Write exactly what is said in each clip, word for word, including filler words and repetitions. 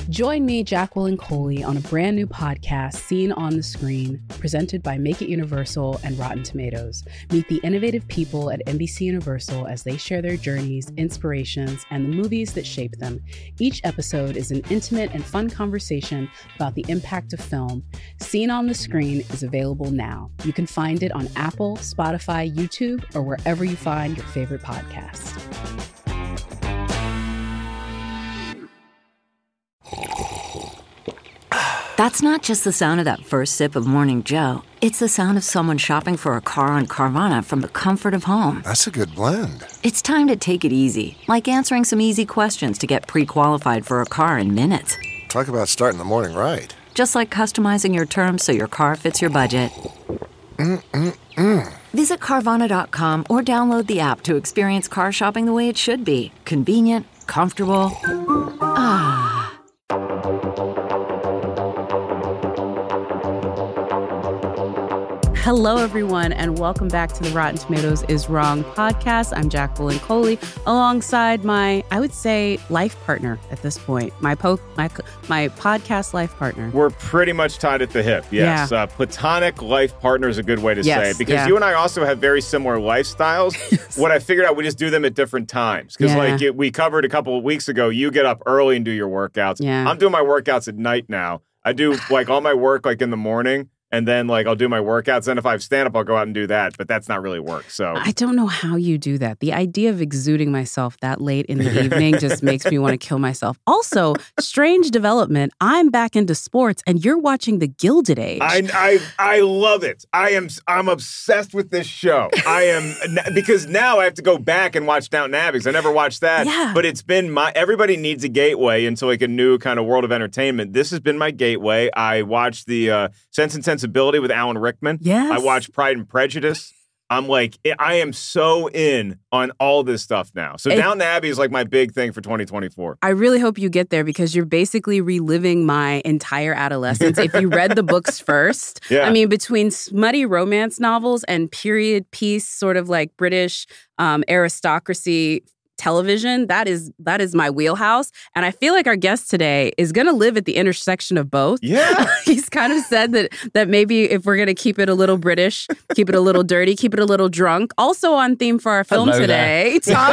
Join me, Jacqueline Coley, on a brand new podcast, Seen on the Screen, presented by Make It Universal and Rotten Tomatoes. Meet the innovative people at N B C Universal as they share their journeys, inspirations, and the movies that shape them. Each episode is an intimate and fun conversation about the impact of film. Seen on the Screen is available now. You can find it on Apple, Spotify, YouTube, or wherever you find your favorite podcasts. That's not just the sound of that first sip of Morning Joe. It's the sound of someone shopping for a car on Carvana from the comfort of home. That's a good blend. It's time to take it easy, like answering some easy questions to get pre-qualified for a car in minutes. Talk about starting the morning right. Just like customizing your terms so your car fits your budget. Mm-mm-mm. Visit Carvana dot com or download the app to experience car shopping the way it should be. Convenient, comfortable. Ah. Hello, everyone, and welcome back to the Rotten Tomatoes is Wrong podcast. I'm Jacqueline Coley, alongside my, I would say, life partner at this point, my po- my my podcast life partner. We're pretty much tied at the hip, yes. Yeah. Uh, platonic life partner is a good way to yes, say it, because yeah. you and I also have very similar lifestyles. Yes. What I figured out, we just do them at different times. Because, yeah. like, it, we covered a couple of weeks ago, you get up early and do your workouts. Yeah. I'm doing my workouts at night now. I do, like, all my work, like, in the morning. And then, like, I'll do my workouts. And if I have stand-up, I'll go out and do that. But that's not really work, so. I don't know how you do that. The idea of exuding myself that late in the evening just makes me want to kill myself. Also, strange development. I'm back into sports, and you're watching The Gilded Age. I, I, I love it. I am, I'm obsessed with this show. I am, because now I have to go back and watch Downton Abbey, because I never watched that. Yeah. But it's been my, everybody needs a gateway into, like, a new kind of world of entertainment. This has been my gateway. I watched the uh, Sense and Sensibility with Alan Rickman. Yes. I watched Pride and Prejudice. I'm like, I am so in on all this stuff now. So it, Downton Abbey is like my big thing for twenty twenty-four. I really hope you get there, because you're basically reliving my entire adolescence. If you read the books first, yeah. I mean, between smutty romance novels and period piece, sort of like British um, aristocracy television, that is that is my wheelhouse. And I feel like our guest today is going to live at the intersection of both. Yeah. He's kind of said that that maybe if we're going to keep it a little British, keep it a little dirty, keep it a little drunk. Also on theme for our film Hello today. Tom-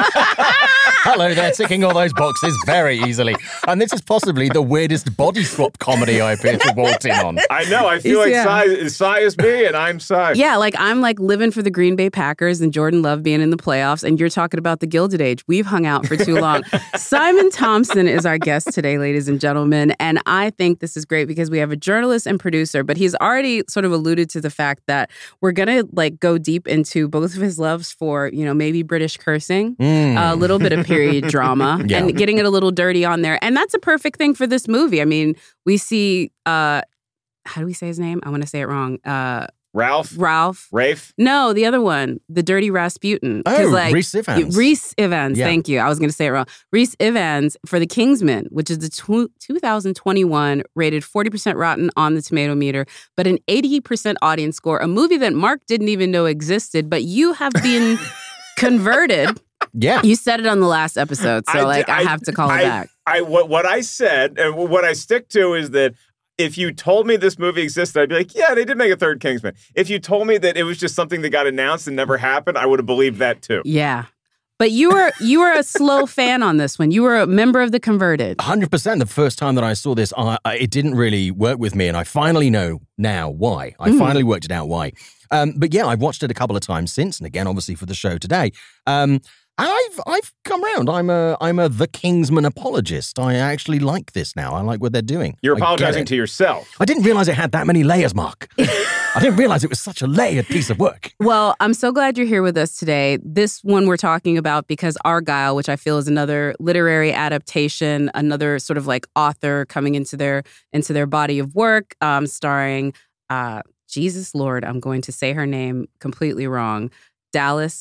Hello there, ticking all those boxes very easily. And this is possibly the weirdest body swap comedy I appear to walk in on. I know. I feel like Yeah. Cy, Cy is me and I'm Cy. Yeah, like I'm like living for the Green Bay Packers and Jordan Love being in the playoffs, and you're talking about the Gilded Age. We've hung out for too long. Simon Thompson is our guest today, ladies and gentlemen, and I think this is great because we have a journalist and producer, but he's already sort of alluded to the fact that we're gonna like go deep into both of his loves for, you know, maybe British cursing, Mm. a little bit of period drama, Yeah. and getting it a little dirty on there, and that's a perfect thing for this movie. I mean, we see, uh, how do we say his name? I want to say it wrong. Uh, Ralph? Ralph. Rafe? No, the other one, the Dirty Rasputin. Oh, like, Rhys Ifans. Rhys Ifans, Yeah. thank you. I was going to say it wrong. Rhys Ifans for The Kingsman, which is the tw- two thousand twenty-one rated forty percent rotten on the tomato meter, but an eighty percent audience score. A movie that Mark didn't even know existed, but you have been converted. Yeah. You said it on the last episode, so I like di- I, have to call I, it back. I, what, what I said, and what I stick to is that if you told me this movie existed, I'd be like, yeah, they did make a third Kingsman. If you told me that it was just something that got announced and never happened, I would have believed that too. Yeah. But you were you were a slow fan on this one. You were a member of the converted. one hundred percent. The first time that I saw this, I, I, it didn't really work with me, and I finally know now why. I Mm. finally worked it out why. Um, but yeah, I've watched it a couple of times since, and again, obviously for the show today. Um, I've I've come around. I'm a I'm a The Kingsman apologist. I actually like this now. I like what they're doing. You're I get apologizing it. to yourself. I didn't realize it had that many layers, Mark. I didn't realize it was such a layered piece of work. Well, I'm so glad you're here with us today. This one we're talking about because Argylle, which I feel is another literary adaptation, another sort of like author coming into their into their body of work, um, starring uh, Jesus Lord. I'm going to say her name completely wrong. Dallas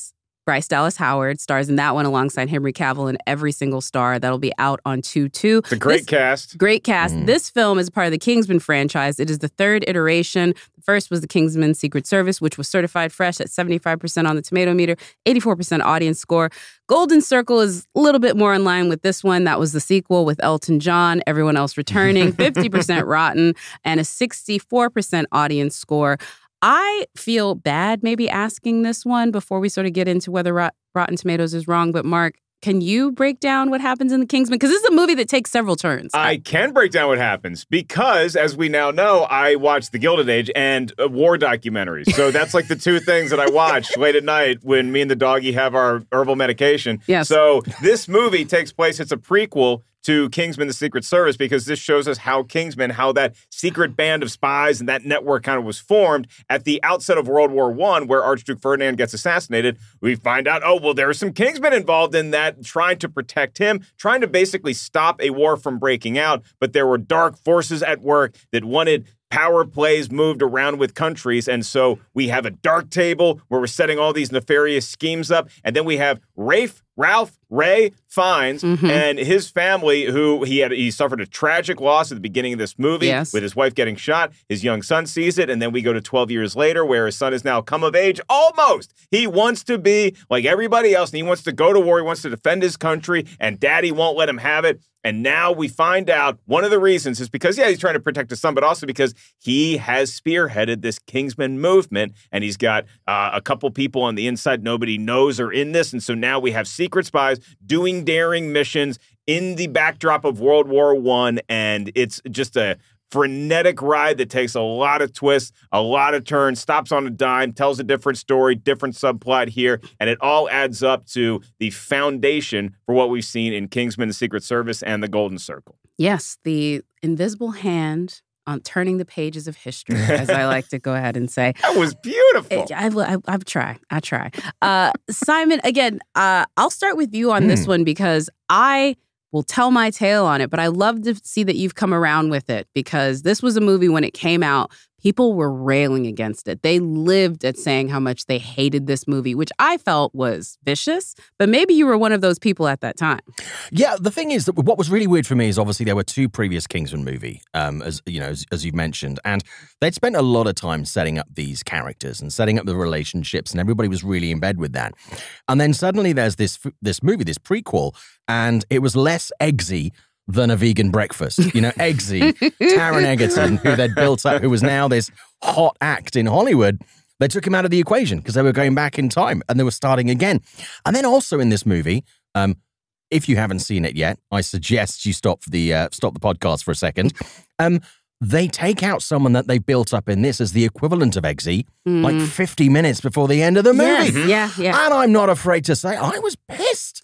Bryce Dallas Howard stars in that one alongside Henry Cavill and every single star. That'll be out on Tutu. It's a great this, cast. Great cast. Mm. This film is part of the Kingsman franchise. It is the third iteration. The first was the Kingsman Secret Service, which was certified fresh at seventy-five percent on the tomato meter, eighty-four percent audience score. Golden Circle is a little bit more in line with this one. That was the sequel with Elton John, everyone else returning, fifty percent rotten, and a sixty-four percent audience score. I feel bad maybe asking this one before we sort of get into whether Rot- Rotten Tomatoes is wrong. But Mark, can you break down what happens in The Kingsman? Because this is a movie that takes several turns. I can break down what happens because, as we now know, I watch The Gilded Age and uh, war documentaries. So that's like the two things that I watch late at night when me and the doggy have our herbal medication. Yes. So this movie takes place, it's a prequel to Kingsman, the Secret Service, because this shows us how Kingsman, how that secret band of spies and that network kind of was formed at the outset of World War One, where Archduke Ferdinand gets assassinated. We find out, oh, well, there are some Kingsmen involved in that, trying to protect him, trying to basically stop a war from breaking out. But there were dark forces at work that wanted power plays moved around with countries. And so we have a dark table where we're setting all these nefarious schemes up. And then we have Rafe, Ralph, Ray Fiennes Mm-hmm. and his family, who he had he suffered a tragic loss at the beginning of this movie Yes. with his wife getting shot. His young son sees it. And then we go to twelve years later where his son is now come of age. Almost. He wants to be like everybody else. And he wants to go to war. He wants to defend his country. And daddy won't let him have it. And now we find out one of the reasons is because, yeah, he's trying to protect his son, but also because he has spearheaded this Kingsman movement. And he's got uh, a couple people on the inside nobody knows are in this. And so now we have secret spies doing daring missions in the backdrop of World War One. And it's just a frenetic ride that takes a lot of twists, a lot of turns, stops on a dime, tells a different story, different subplot here, and it all adds up to the foundation for what we've seen in Kingsman, the Secret Service, and the Golden Circle. Yes, the invisible hand on turning the pages of history, as I like to go ahead and say. That was beautiful. I, I, I, I try. I try. Uh, Simon, again, uh, I'll start with you on mm. this one because I will tell my tale on it, but I love to see that you've come around with it because this was a movie when it came out, people were railing against it. They lived at saying how much they hated this movie, which I felt was vicious, but maybe you were one of those people at that time. Yeah, the thing is that what was really weird for me is obviously there were two previous Kingsman movie, um, as you know, as, as you've mentioned, and they'd spent a lot of time setting up these characters and setting up the relationships, and everybody was really in bed with that. And then suddenly there's this this movie, this prequel, and it was less eggsy than a vegan breakfast. You know, Eggsy, Taron Egerton, who they'd built up, who was now this hot act in Hollywood, they took him out of the equation because they were going back in time and they were starting again. And then also in this movie, um, if you haven't seen it yet, I suggest you stop the uh, stop the podcast for a second. Um, they take out someone that they built up in this as the equivalent of Eggsy, mm. like fifty minutes before the end of the movie. Yes, yeah, yeah. And I'm not afraid to say, I was pissed.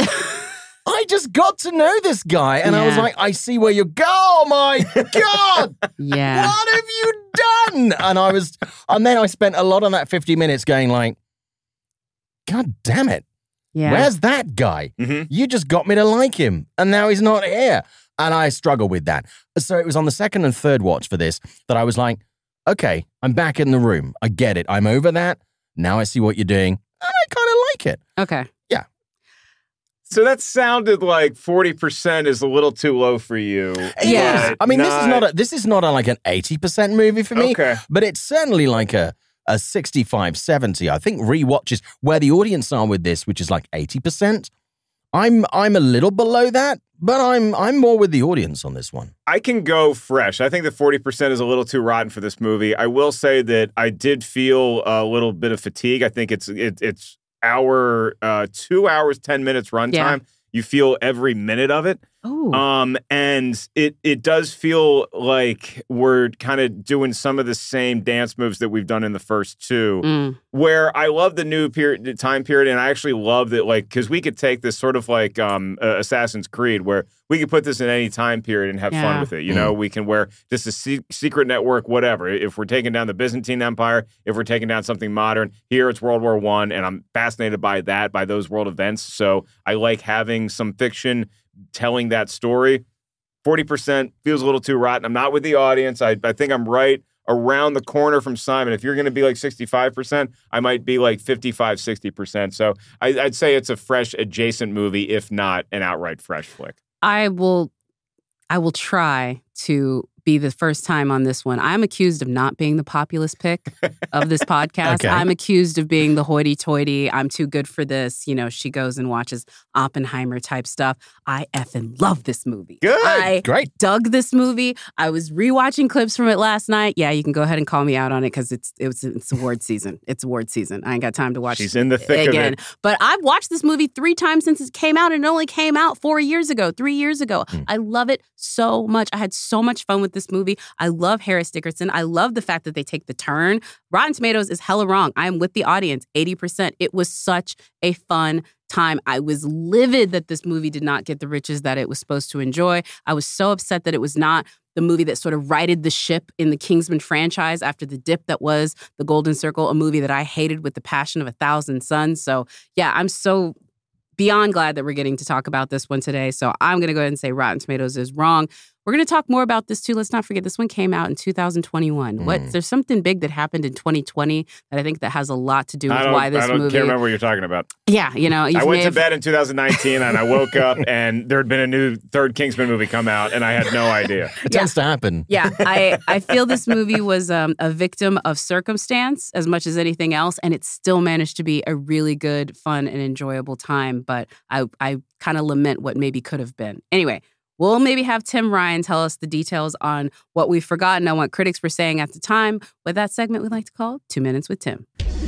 I just got to know this guy, and yeah. I was like, I see where you go. Oh, my God. Yeah. What have you done? And I was, and then I spent a lot of that fifty minutes going like, God damn it. Yeah. Where's that guy? Mm-hmm. You just got me to like him, and now he's not here. And I struggle with that. So it was on the second and third watch for this that I was like, okay, I'm back in the room. I get it. I'm over that. Now I see what you're doing, and I kind of like it. Okay. Yeah. So that sounded like forty percent is a little too low for you. Yeah. I mean, not... this is not a, this is not a, like an eighty percent movie for me, okay. but it's certainly like a, a sixty-five, seventy. I think rewatches where the audience are with this, which is like eighty percent. I'm I'm a little below that, but I'm I'm more with the audience on this one. I can go fresh. I think that forty percent is a little too rotten for this movie. I will say that I did feel a little bit of fatigue. I think it's it, it's hour, uh, two hours, ten minutes runtime. Yeah. You feel every minute of it. Ooh. Um, and it it does feel like we're kind of doing some of the same dance moves that we've done in the first two, mm. where I love the new period, time period, and I actually love that, like, because we could take this sort of like um, uh, Assassin's Creed, where we could put this in any time period and have yeah. fun with it. You mm. know, we can wear just a se- secret network, whatever. If we're taking down the Byzantine Empire, if we're taking down something modern, here it's World War One, and I'm fascinated by that, by those world events. So I like having some fiction telling that story. forty percent feels a little too rotten. I'm not with the audience. I, I think I'm right around the corner from Simon. If you're going to be like sixty-five percent, I might be like fifty-five, sixty percent. So I, I'd say it's a fresh adjacent movie, if not an outright fresh flick. I will, I will try to be the first time on this one. I'm accused of not being the populist pick of this podcast. Okay. I'm accused of being the hoity-toity. I'm too good for this. You know, she goes and watches Oppenheimer type stuff. I effing love this movie. Good. I Great. dug this movie. I was rewatching clips from it last night. Yeah, you can go ahead and call me out on it because it's it's it's award season. It's award season. I ain't got time to watch She's in the thick again. of it. But I've watched this movie three times since it came out, and it only came out four years ago, three years ago. Mm. I love it so much. I had so much fun with this movie. I love Harris Dickerson. I love the fact that they take the turn. Rotten Tomatoes is hella wrong. I am with the audience, eighty percent. It was such a fun time. I was livid that this movie did not get the riches that it was supposed to enjoy. I was so upset that it was not the movie that sort of righted the ship in the Kingsman franchise after the dip that was The Golden Circle, a movie that I hated with the passion of a thousand suns. So yeah, I'm so beyond glad that we're getting to talk about this one today. So I'm going to go ahead and say Rotten Tomatoes is wrong. We're going to talk more about this too. Let's not forget this one came out in two thousand twenty-one. Mm. What there's something big that happened in twenty twenty that I think that has a lot to do with I don't, why this I don't, movie. can't remember what you're talking about. Yeah, you know, I went to bed in two thousand nineteen and I woke up and there had been a new third Kingsman movie come out and I had no idea. It tends to happen. Yeah, I, I feel this movie was um, a victim of circumstance as much as anything else, and it still managed to be a really good, fun, and enjoyable time. But I, I kind of lament what maybe could have been. Anyway, we'll maybe have Tim Ryan tell us the details on what we've forgotten and what critics were saying at the time with that segment we like to call Two Minutes with Tim.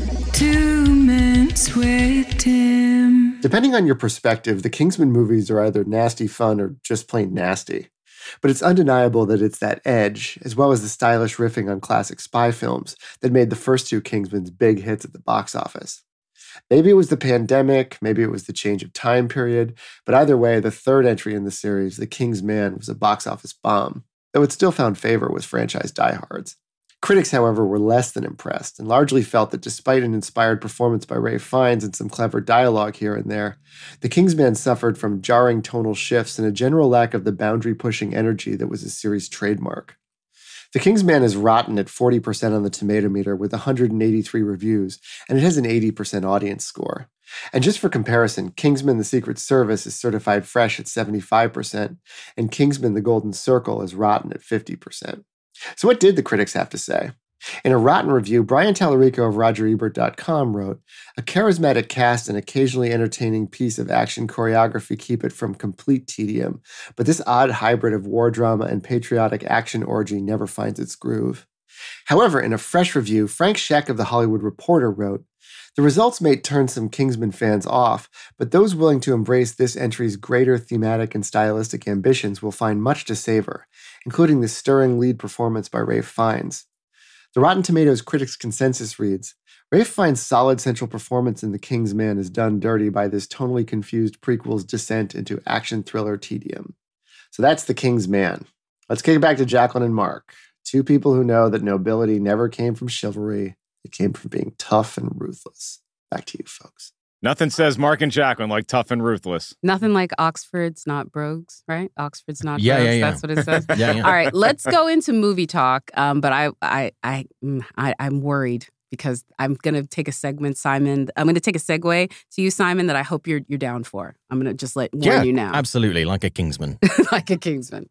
Two Minutes with Tim. Depending on your perspective, the Kingsman movies are either nasty fun or just plain nasty. But it's undeniable that it's that edge, as well as the stylish riffing on classic spy films, that made the first two Kingsmans big hits at the box office. Maybe it was the pandemic, maybe it was the change of time period, but either way, the third entry in the series, The King's Man, was a box office bomb, though it still found favor with franchise diehards. Critics, however, were less than impressed and largely felt that despite an inspired performance by Ralph Fiennes and some clever dialogue here and there, The King's Man suffered from jarring tonal shifts and a general lack of the boundary-pushing energy that was the series' trademark. The King's Man is rotten at forty percent on the tomato meter with one hundred eighty-three reviews, and it has an eighty percent audience score. And just for comparison, Kingsman: The Secret Service is certified fresh at seventy-five percent, and Kingsman: The Golden Circle is rotten at fifty percent. So what did the critics have to say? In a rotten review, Brian Tallarico of Roger Ebert dot com wrote, "A charismatic cast and occasionally entertaining piece of action choreography keep it from complete tedium, but this odd hybrid of war drama and patriotic action orgy never finds its groove." However, in a fresh review, Frank Scheck of The Hollywood Reporter wrote, "The results may turn some Kingsman fans off, but those willing to embrace this entry's greater thematic and stylistic ambitions will find much to savor, including the stirring lead performance by Ralph Fiennes." The Rotten Tomatoes critics' consensus reads, "Ralph Fiennes' solid central performance in The King's Man is done dirty by this tonally confused prequel's descent into action thriller tedium." So that's The King's Man. Let's kick it back to Jacqueline and Mark, two people who know that nobility never came from chivalry. It came from being tough and ruthless. Back to you, folks. Nothing says Mark and Jacqueline like tough and ruthless. Nothing like Oxford's not brogues, right? Oxford's not Yeah, brogues. yeah, yeah. That's what it says. Yeah, yeah. All right, let's go into movie talk. Um, but I, I, I, mm, I, I'm worried because I'm gonna take a segment, Simon. I'm gonna take a segue to you, Simon, that I hope you're you're down for. I'm gonna just let warn Yeah, you now, absolutely, like a Kingsman. like a Kingsman.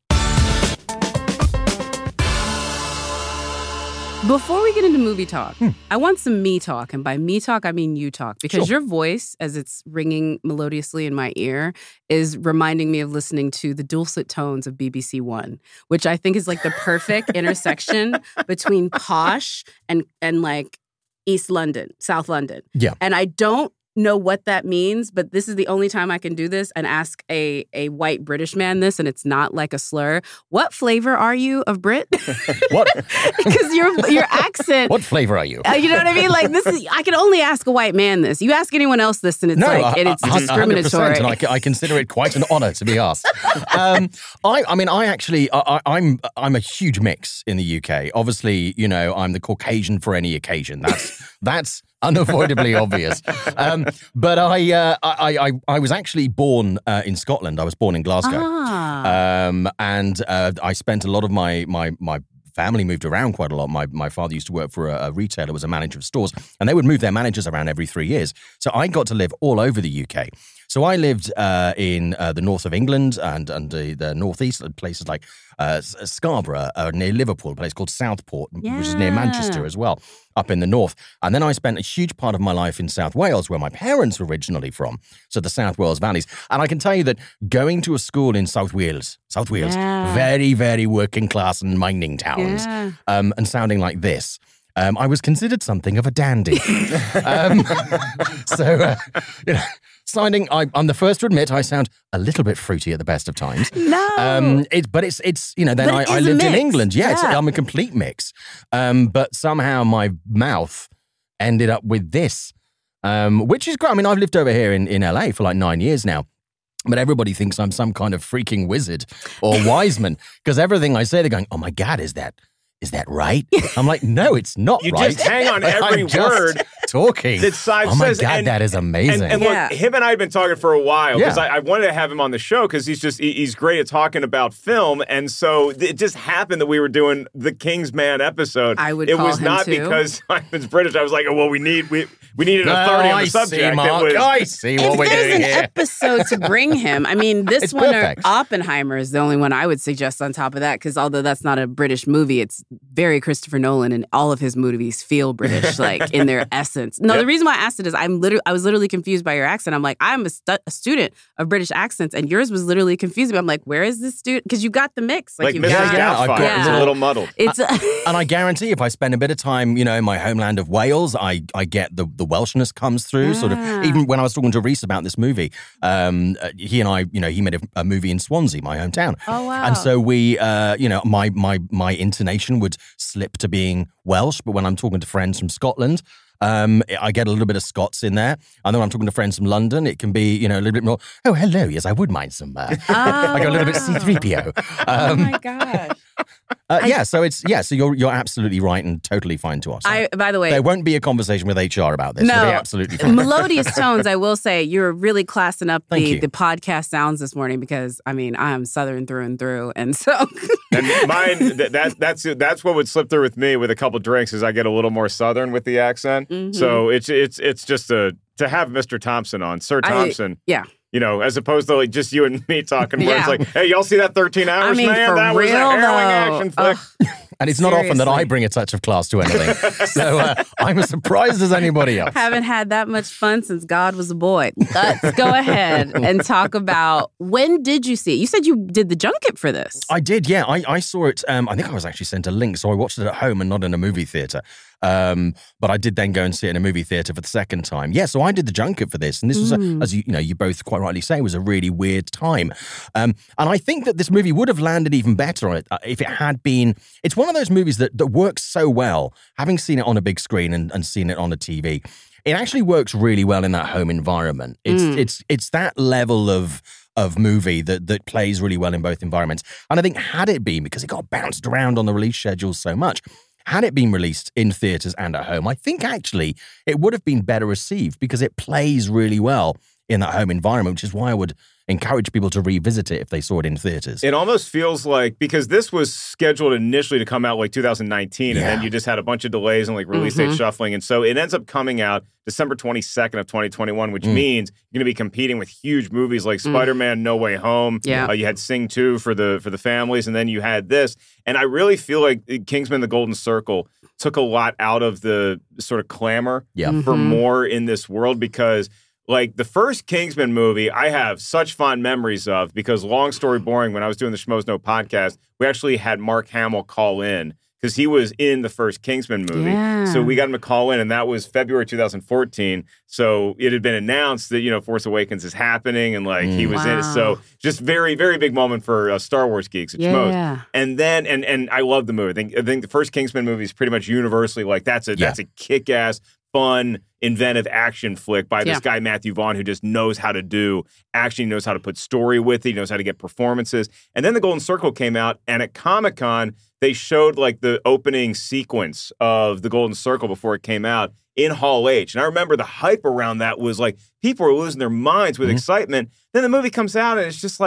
Before we get into movie talk, Hmm. I want some me talk. And by me talk, I mean you talk. Because Sure. your voice, as it's ringing melodiously in my ear, is reminding me of listening to the dulcet tones of B B C One, which I think is like the perfect intersection between posh and, and like East London, South London. Yeah. And I don't know what that means, but this is the only time I can do this and ask a, a white British man this, and it's not like a slur. What flavor are you of Brit? What? Because your your accent. What flavor are you? Uh, you know what I mean? Like this is. I can only ask a white man this. You ask anyone else this, and it's No, like and I- it's I- discriminatory. and I, I consider it quite an honor to be asked. Um, I, I mean, I actually, I, I- I'm, I'm a huge mix in the U K. Obviously, you know, I'm the Caucasian for any occasion. That's that's unavoidably obvious. Um, but I, uh, I, I, I was actually born uh, in Scotland. I was born in Glasgow, Ah. um, and uh, I spent a lot of my my my family moved around quite a lot. My my father used to work for a, a retailer, was a manager of stores, and they would move their managers around every three years. So I got to live all over the U K. So I lived uh, in uh, the north of England and, and the, the northeast, places like uh, Scarborough, uh, near Liverpool, a place called Southport, yeah. which is near Manchester as well, up in the north. And then I spent a huge part of my life in South Wales, where my parents were originally from, so the South Wales valleys. And I can tell you that going to a school in South Wales, South Wales, yeah. very, very working class and mining towns, yeah. um, and sounding like this. Um, I was considered something of a dandy. um, so, uh, you know, sounding, I, I'm the first to admit I sound a little bit fruity at the best of times. No. Um, it, but it's, it's you know, then But I, it I is a lived in mix. England. Yeah, It's, Yeah. I'm a complete mix. Um, but somehow my mouth ended up with this, um, which is great. I mean, I've lived over here in, in L A for like nine years now. But everybody thinks I'm some kind of freaking wizard or wise man, because everything I say, they're going, oh my God, is that is that right? I'm like, no, it's not You right. just hang on every I'm just word talking. that Saib oh my says, God, and- that is amazing. And, and Yeah. look, him and I have been talking for a while because Yeah. I, I wanted to have him on the show because he's just he, he's great at talking about film, and so it just happened that we were doing the Kingsman episode. I would It call was him not too. because Simon's British. I was like, oh, well, we need we we needed no, authority on I the subject. see, It Mark. was- I see what If we're there's doing an here. episode to bring him, I mean, this It's one or perfect. Oppenheimer is the only one I would suggest on top of that, because although that's not a British movie, it's very Christopher Nolan, and all of his movies feel British, like in their essence. No, Yep. the reason why I asked it is I'm literally, I was literally confused by your accent. I'm like, I'm a, stu- a student of British accents, and yours was literally confusing me. I'm like, where is this student? Because you got the mix, like you Missus Yeah, yeah, I've Doubtfire. got It was yeah. a little muddled. It's And I guarantee if I spend a bit of time, you know, in my homeland of Wales, I, I get the, the Welshness comes through. Sort of, Ah. even when I was talking to Reese about this movie, um, uh, he and I, you know, he made a, a movie in Swansea, my hometown. Oh, wow. And so we, uh, you know, my my my intonation would slip to being Welsh, but when I'm talking to friends from Scotland, um, I get a little bit of Scots in there. And then when I'm talking to friends from London, it can be, you know, a little bit more, oh, hello, yes, I would mind some. Uh, I go a little bit C three P O. oh Um, my gosh. uh, yeah, so it's, yeah, so you're you're absolutely right and totally fine to us. I, by the way, There won't be a conversation with H R about this. No. It'll be absolutely fine. melodious tones, I will say, you're really classing up Thank the, you. the podcast sounds this morning, because I mean, I'm Southern through and through, and so And mine, that, that that's that's what would slip through with me with a couple drinks is I get a little more Southern with the accent. Mhm. So it's it's it's just a to have Mister Thompson on, Sir I- Thompson. yeah. You know, as opposed to like just you and me talking where it's Yeah. like, hey, y'all see that thirteen hours, I mean, man? for That was a real, harrowing though. action flick. Ugh. And it's not often that I Seriously. bring a touch of class to anything. So uh, I'm as surprised as anybody else. Haven't had that much fun since God was a boy. Let's go ahead and talk about, when did you see it? You said you did the junket for this. I did, yeah. I, I saw it. Um, I think I was actually sent a link, so I watched it at home and not in a movie theater. Um, but I did then go and see it in a movie theater for the second time. Yeah, so I did the junket for this, and this was, a, as you, you know, you both quite rightly say, was a really weird time. Um, and I think that this movie would have landed even better on it uh, if it had been. It's one of those movies that that works so well, having seen it on a big screen and, and seen it on a T V. It actually works really well in that home environment. It's it's it's that level of. of movie that that plays really well in both environments. And I think had it been, because it got bounced around on the release schedules so much, had it been released in theaters and at home, I think actually it would have been better received because it plays really well in that home environment, which is why I would encourage people to revisit it if they saw it in theaters. It almost feels like, because this was scheduled initially to come out like two thousand nineteen, and then Yeah. you just had a bunch of delays and like release date shuffling. And so it ends up coming out December twenty-second of twenty twenty-one, which means you're going to be competing with huge movies like Spider-Man No Way Home. Yeah. Uh, you had Sing two for the for the families, and then you had this. And I really feel like Kingsman: The Golden Circle took a lot out of the sort of clamor Yeah. for more in this world, because like the first Kingsman movie, I have such fond memories of, because long story boring, when I was doing the Schmoes Know podcast, we actually had Mark Hamill call in because he was in the first Kingsman movie. Yeah. So we got him to call in, and that was February two thousand fourteen. So it had been announced that, you know, Force Awakens is happening, and like he was in it. Wow. So just very, very big moment for uh, Star Wars geeks at Schmoes. Yeah. And then, and and I love the movie. I think I think the first Kingsman movie is pretty much universally like that's a Yeah. that's a kick-ass, fun, inventive action flick by this Yeah. guy Matthew Vaughn, who just knows how to do action, he knows how to put story with it, he knows how to get performances. And then The Golden Circle came out, and at Comic-Con they showed like the opening sequence of The Golden Circle before it came out in Hall H. And I remember the hype around that was like people were losing their minds with Mhm. excitement. Then the movie comes out, and it's just like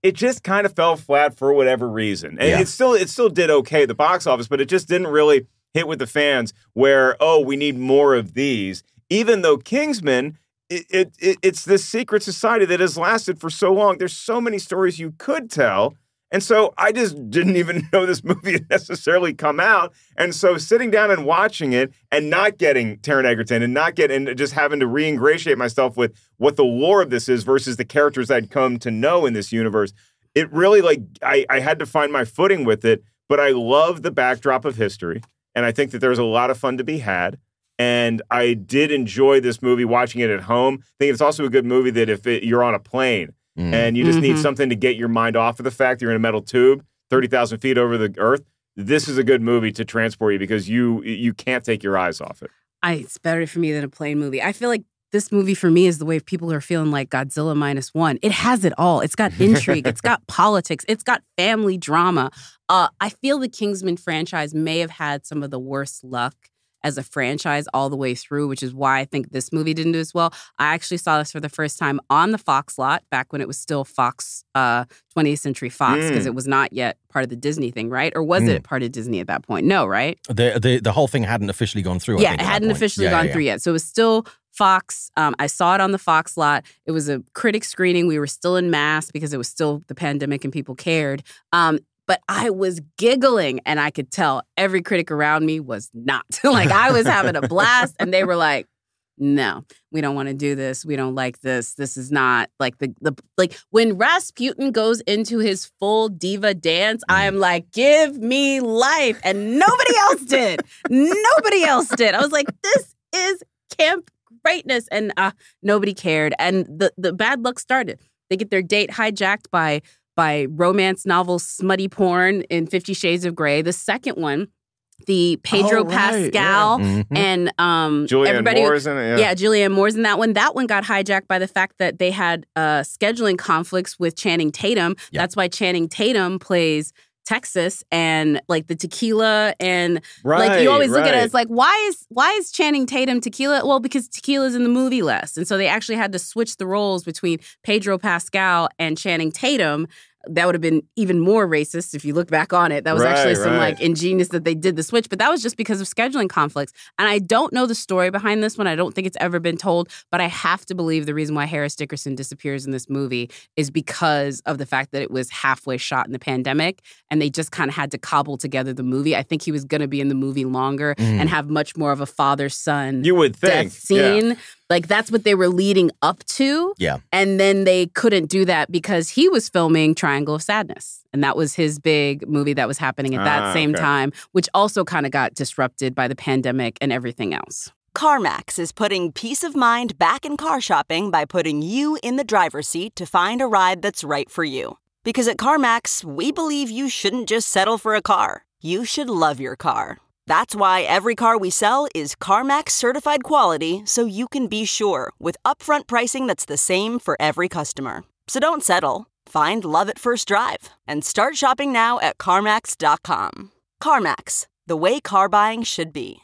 it just kind of fell flat for whatever reason. And Yeah. it still it still did okay at the box office, but it just didn't really hit with the fans where, oh, we need more of these. Even though Kingsman, it, it, it it's this secret society that has lasted for so long. There's so many stories you could tell. And so I just didn't even know this movie had necessarily come out. And so sitting down and watching it and not getting Taron Egerton and not getting, just having to re-ingratiate myself with what the lore of this is versus the characters I'd come to know in this universe, it really, like, I, I had to find my footing with it. But I love the backdrop of history. And I think that there's a lot of fun to be had. And I did enjoy this movie watching it at home. I think it's also a good movie that if it, you're on a plane, Mm. and you just mm-hmm. need something to get your mind off of the fact you're in a metal tube thirty thousand feet over the earth, this is a good movie to transport you because you you can't take your eyes off it. I, it's better for me than a plane movie. I feel like this movie for me is the way people are feeling like Godzilla Minus One. It has it all. It's got intrigue. It's got politics. It's got family drama. Uh, I feel the Kingsman franchise may have had some of the worst luck as a franchise all the way through, which is why I think this movie didn't do as well. I actually saw this for the first time on the Fox lot back when it was still Fox, uh, twentieth Century Fox, because mm. it was not yet part of the Disney thing, right? Or was mm. it part of Disney at that point? No, right? The the, the whole thing hadn't officially gone through, I Yeah, think, it at that hadn't point. officially yeah, gone yeah, through yeah. yet. So it was still Fox. Um, I saw it on the Fox lot. It was a critic screening. We were still in mass because it was still the pandemic and people cared. Um, But I was giggling, and I could tell every critic around me was not. Like, I was having a blast, and they were like, no, we don't want to do this. We don't like this. This is not like the, the like when Rasputin goes into his full diva dance, I am like, give me life. And nobody else did. Nobody else did. I was like, this is camp greatness. And uh, nobody cared. And the, the bad luck started. They get their date hijacked by by romance novel smutty porn in Fifty Shades of Grey. The second one, the Pedro oh, right, Pascal yeah. Mm-hmm. and um, Julianne everybody, Moore's in it. Yeah, yeah Julianne Moore's in that one. That one got hijacked by the fact that they had uh, scheduling conflicts with Channing Tatum. Yeah. That's why Channing Tatum plays Texas, and like the tequila, and right, like you always right. look at it as like, why is why is Channing Tatum tequila? Well, because tequila's in the movie less, and so they actually had to switch the roles between Pedro Pascal and Channing Tatum. That would have been even more racist if you look back on it. That was right, actually some right. like ingenious that they did the switch, but that was just because of scheduling conflicts. And I don't know the story behind this one. I don't think it's ever been told, but I have to believe the reason why Harris Dickerson disappears in this movie is because of the fact that it was halfway shot in the pandemic, and they just kind of had to cobble together the movie. I think he was going to be in the movie longer Mm. and have much more of a father-son You would think. death scene. Yeah. Like, that's what they were leading up to. Yeah. And then they couldn't do that because he was filming Triangle of Sadness. And that was his big movie that was happening at that Ah, same okay. time, which also kind of got disrupted by the pandemic and everything else. CarMax is putting peace of mind back in car shopping by putting you in the driver's seat to find a ride that's right for you. Because at CarMax, we believe you shouldn't just settle for a car. You should love your car. That's why every car we sell is CarMax certified quality, so you can be sure with upfront pricing that's the same for every customer. So don't settle. Find love at first drive and start shopping now at CarMax dot com. CarMax, the way car buying should be.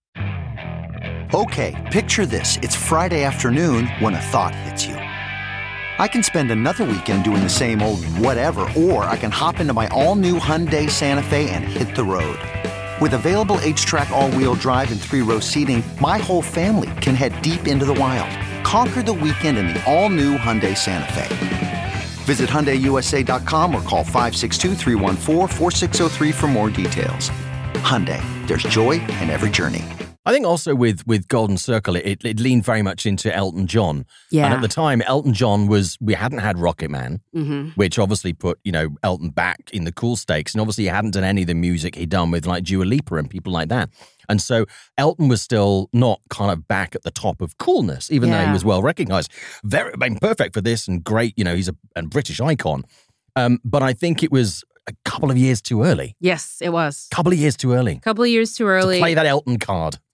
Okay, picture this. It's Friday afternoon when a thought hits you. I can spend another weekend doing the same old whatever, or I can hop into my all-new Hyundai Santa Fe and hit the road. With available H-Track all-wheel drive and three-row seating, my whole family can head deep into the wild. Conquer the weekend in the all-new Hyundai Santa Fe. Visit Hyundai U S A dot com or call five six two, three one four, four six zero three for more details. Hyundai, there's joy in every journey. I think also with with Golden Circle, it, it leaned very much into Elton John. Yeah. And at the time, Elton John was, we hadn't had Rocket Man, Mm-hmm. which obviously put, you know, Elton back in the cool stakes. And obviously he hadn't done any of the music he'd done with like Dua Lipa and people like that. And so Elton was still not kind of back at the top of coolness, even though Yeah. he was well recognized. Very, I mean, perfect for this and great, you know, he's a, a British icon. Um, but I think it was a couple of years too early. Yes, it was. couple of years too early. A couple of years too early. To play that Elton card.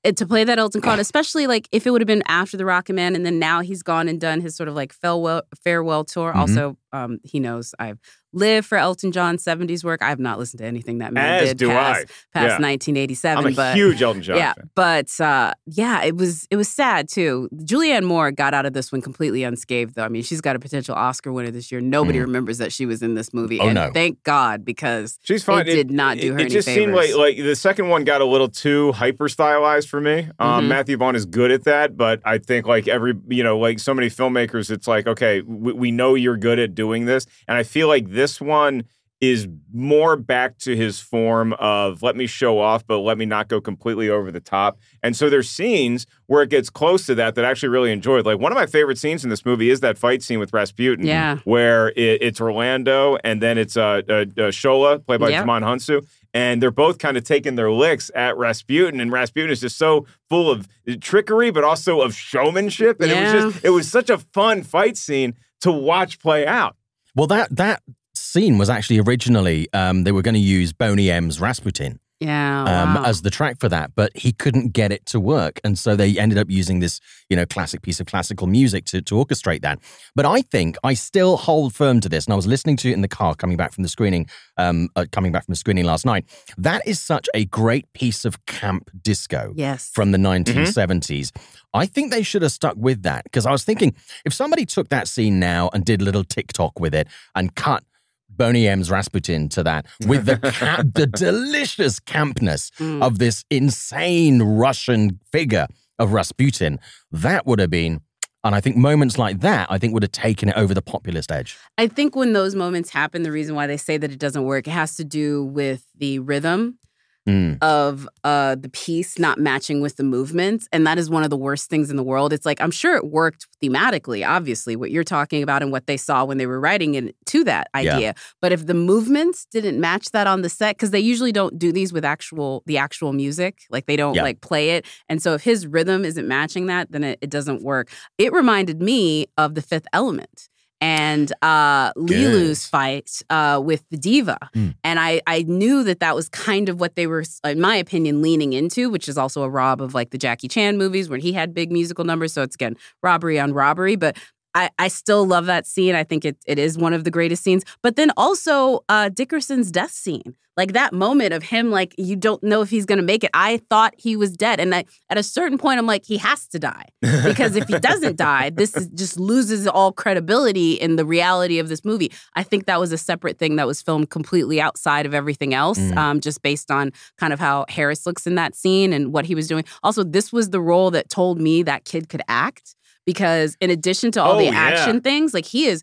it, to play that Elton Cron, especially like if it would have been after the Rocket Man, and then now he's gone and done his sort of like farewell farewell tour. Mm-hmm. Also, um, he knows I've lived for Elton John's seventies work. I have not listened to anything that man As did do past, I. past yeah. nineteen eighty-seven. I'm a but, huge Elton John yeah, fan. But uh, yeah, it was it was sad too. Julianne Moore got out of this one completely unscathed, though. I mean, she's got a potential Oscar winner this year. Nobody mm. remembers that she was in this movie, oh, and no. thank God, because she's fine. it, it did not do her it, any It just favors. seemed like like the second one got a little too hyper stylized for me. Um, Mm-hmm. Matthew Vaughn is good at that, but I think like every you know like so many filmmakers, it's like okay, we, we know you're good at doing this, and I feel like this one is more back to his form of let me show off, but let me not go completely over the top. And so there's scenes where it gets close to that that I actually really enjoyed. Like one of my favorite scenes in this movie is that fight scene with Rasputin, yeah. where it, it's Orlando and then it's uh, uh, uh, Shola, played by yep. Jamon Hunsu. And they're both kind of taking their licks at Rasputin, and Rasputin is just so full of trickery, but also of showmanship. And yeah. it was just, it was such a fun fight scene to watch play out. Well, that that scene was actually originally, um, they were going to use Boney M's Rasputin. Yeah, um, wow. as the track for that, but he couldn't get it to work. And so they ended up using this, you know, classic piece of classical music to, to orchestrate that. But I think I still hold firm to this. And I was listening to it in the car coming back from the screening, um, uh, coming back from the screening last night. That is such a great piece of camp disco yes. from the nineteen seventies. Mm-hmm. I think they should have stuck with that, because I was thinking if somebody took that scene now and did a little TikTok with it and cut Boney M's Rasputin to that with the camp, the delicious campness mm. of this insane Russian figure of Rasputin, that would have been, and I think moments like that, I think would have taken it over the populist edge. I think when those moments happen, the reason why they say that it doesn't work, it has to do with the rhythm mm. of uh, the piece not matching with the movements. And that is one of the worst things in the world. It's like, I'm sure it worked thematically, obviously, what you're talking about and what they saw when they were writing it to that idea. Yeah. But if the movements didn't match that on the set, because they usually don't do these with actual the actual music, like they don't yeah. like play it. And so if his rhythm isn't matching that, then it, it doesn't work. It reminded me of The Fifth Element. And uh, Lilu's fight uh, with the diva. Mm. And I, I knew that that was kind of what they were, in my opinion, leaning into, which is also a rob of like the Jackie Chan movies where he had big musical numbers. So it's, again, robbery on robbery. But I, I still love that scene. I think it it is one of the greatest scenes. But then also uh, Dickerson's death scene. Like that moment of him, like, you don't know if he's going to make it. I thought he was dead. And I, at a certain point, I'm like, he has to die. Because if he doesn't die, this is, just loses all credibility in the reality of this movie. I think that was a separate thing that was filmed completely outside of everything else, mm. um, just based on kind of how Harris looks in that scene and what he was doing. Also, this was the role that told me that kid could act. Because in addition to all oh, the yeah. action things, like he is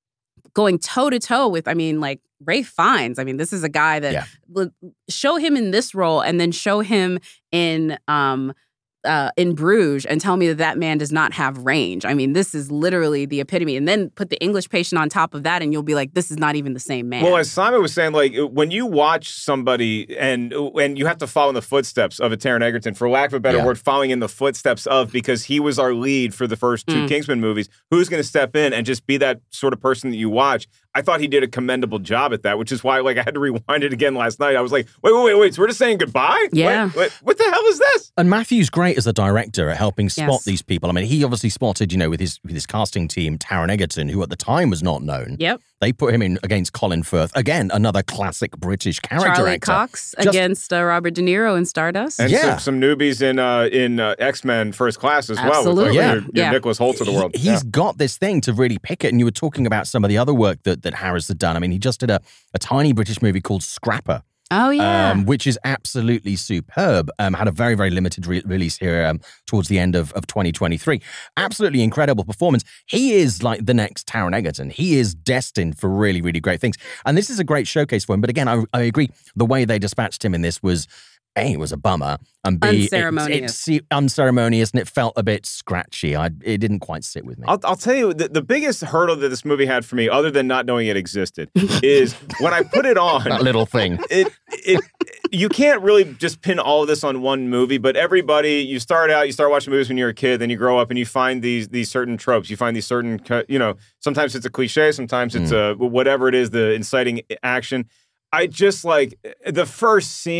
going toe to toe with, I mean, like Ralph Fiennes. I mean, this is a guy that yeah. show him in this role and then show him in um, uh, in Bruges and tell me that that man does not have range. I mean, this is literally the epitome. And then put the English Patient on top of that, and you'll be like, this is not even the same man. Well, as Simon was saying, like when you watch somebody and and you have to follow in the footsteps of a Taron Egerton, for lack of a better yeah. word, following in the footsteps of, because he was our lead for the first two mm. Kingsman movies, who's going to step in and just be that sort of person that you watch? I thought he did a commendable job at that, which is why, like, I had to rewind it again last night. I was like, wait, wait, wait, wait. So we're just saying goodbye? Yeah. What, what, what the hell is this? And Matthew's great as a director at helping spot yes. these people. I mean, he obviously spotted, you know, with his with his casting team, Taron Egerton, who at the time was not known. Yep. They put him in against Colin Firth. Again, another classic British character Charlie actor. Cox Just, against uh, Robert De Niro in Stardust. And yeah. some, some newbies in uh, in uh, X-Men First Class as Absolutely. well. With, like, yeah. your, your yeah. Nicholas Hoult of the world. He, yeah. he's got this thing to really pick it. And you were talking about some of the other work that, that Harris had done. I mean, he just did a, a tiny British movie called Scrapper. Oh, yeah. Um, which is absolutely superb. Um, had a very, very limited re- release here um, towards the end of, of twenty twenty-three. Absolutely incredible performance. He is like the next Taron Egerton. He is destined for really, really great things. And this is a great showcase for him. But again, I, I agree. The way they dispatched him in this was, A, it was a bummer, and B, unceremonious. It, it, unceremonious, and it felt a bit scratchy. I, it didn't quite sit with me. I'll, I'll tell you, the, the biggest hurdle that this movie had for me, other than not knowing it existed, is when I put it on. That little thing. It, it, you can't really just pin all of this on one movie, but everybody, you start out, you start watching movies when you're a kid, then you grow up and you find these these certain tropes. You find these certain, you know, sometimes it's a cliche, sometimes it's mm. a, whatever it is, the inciting action. I just like the first scene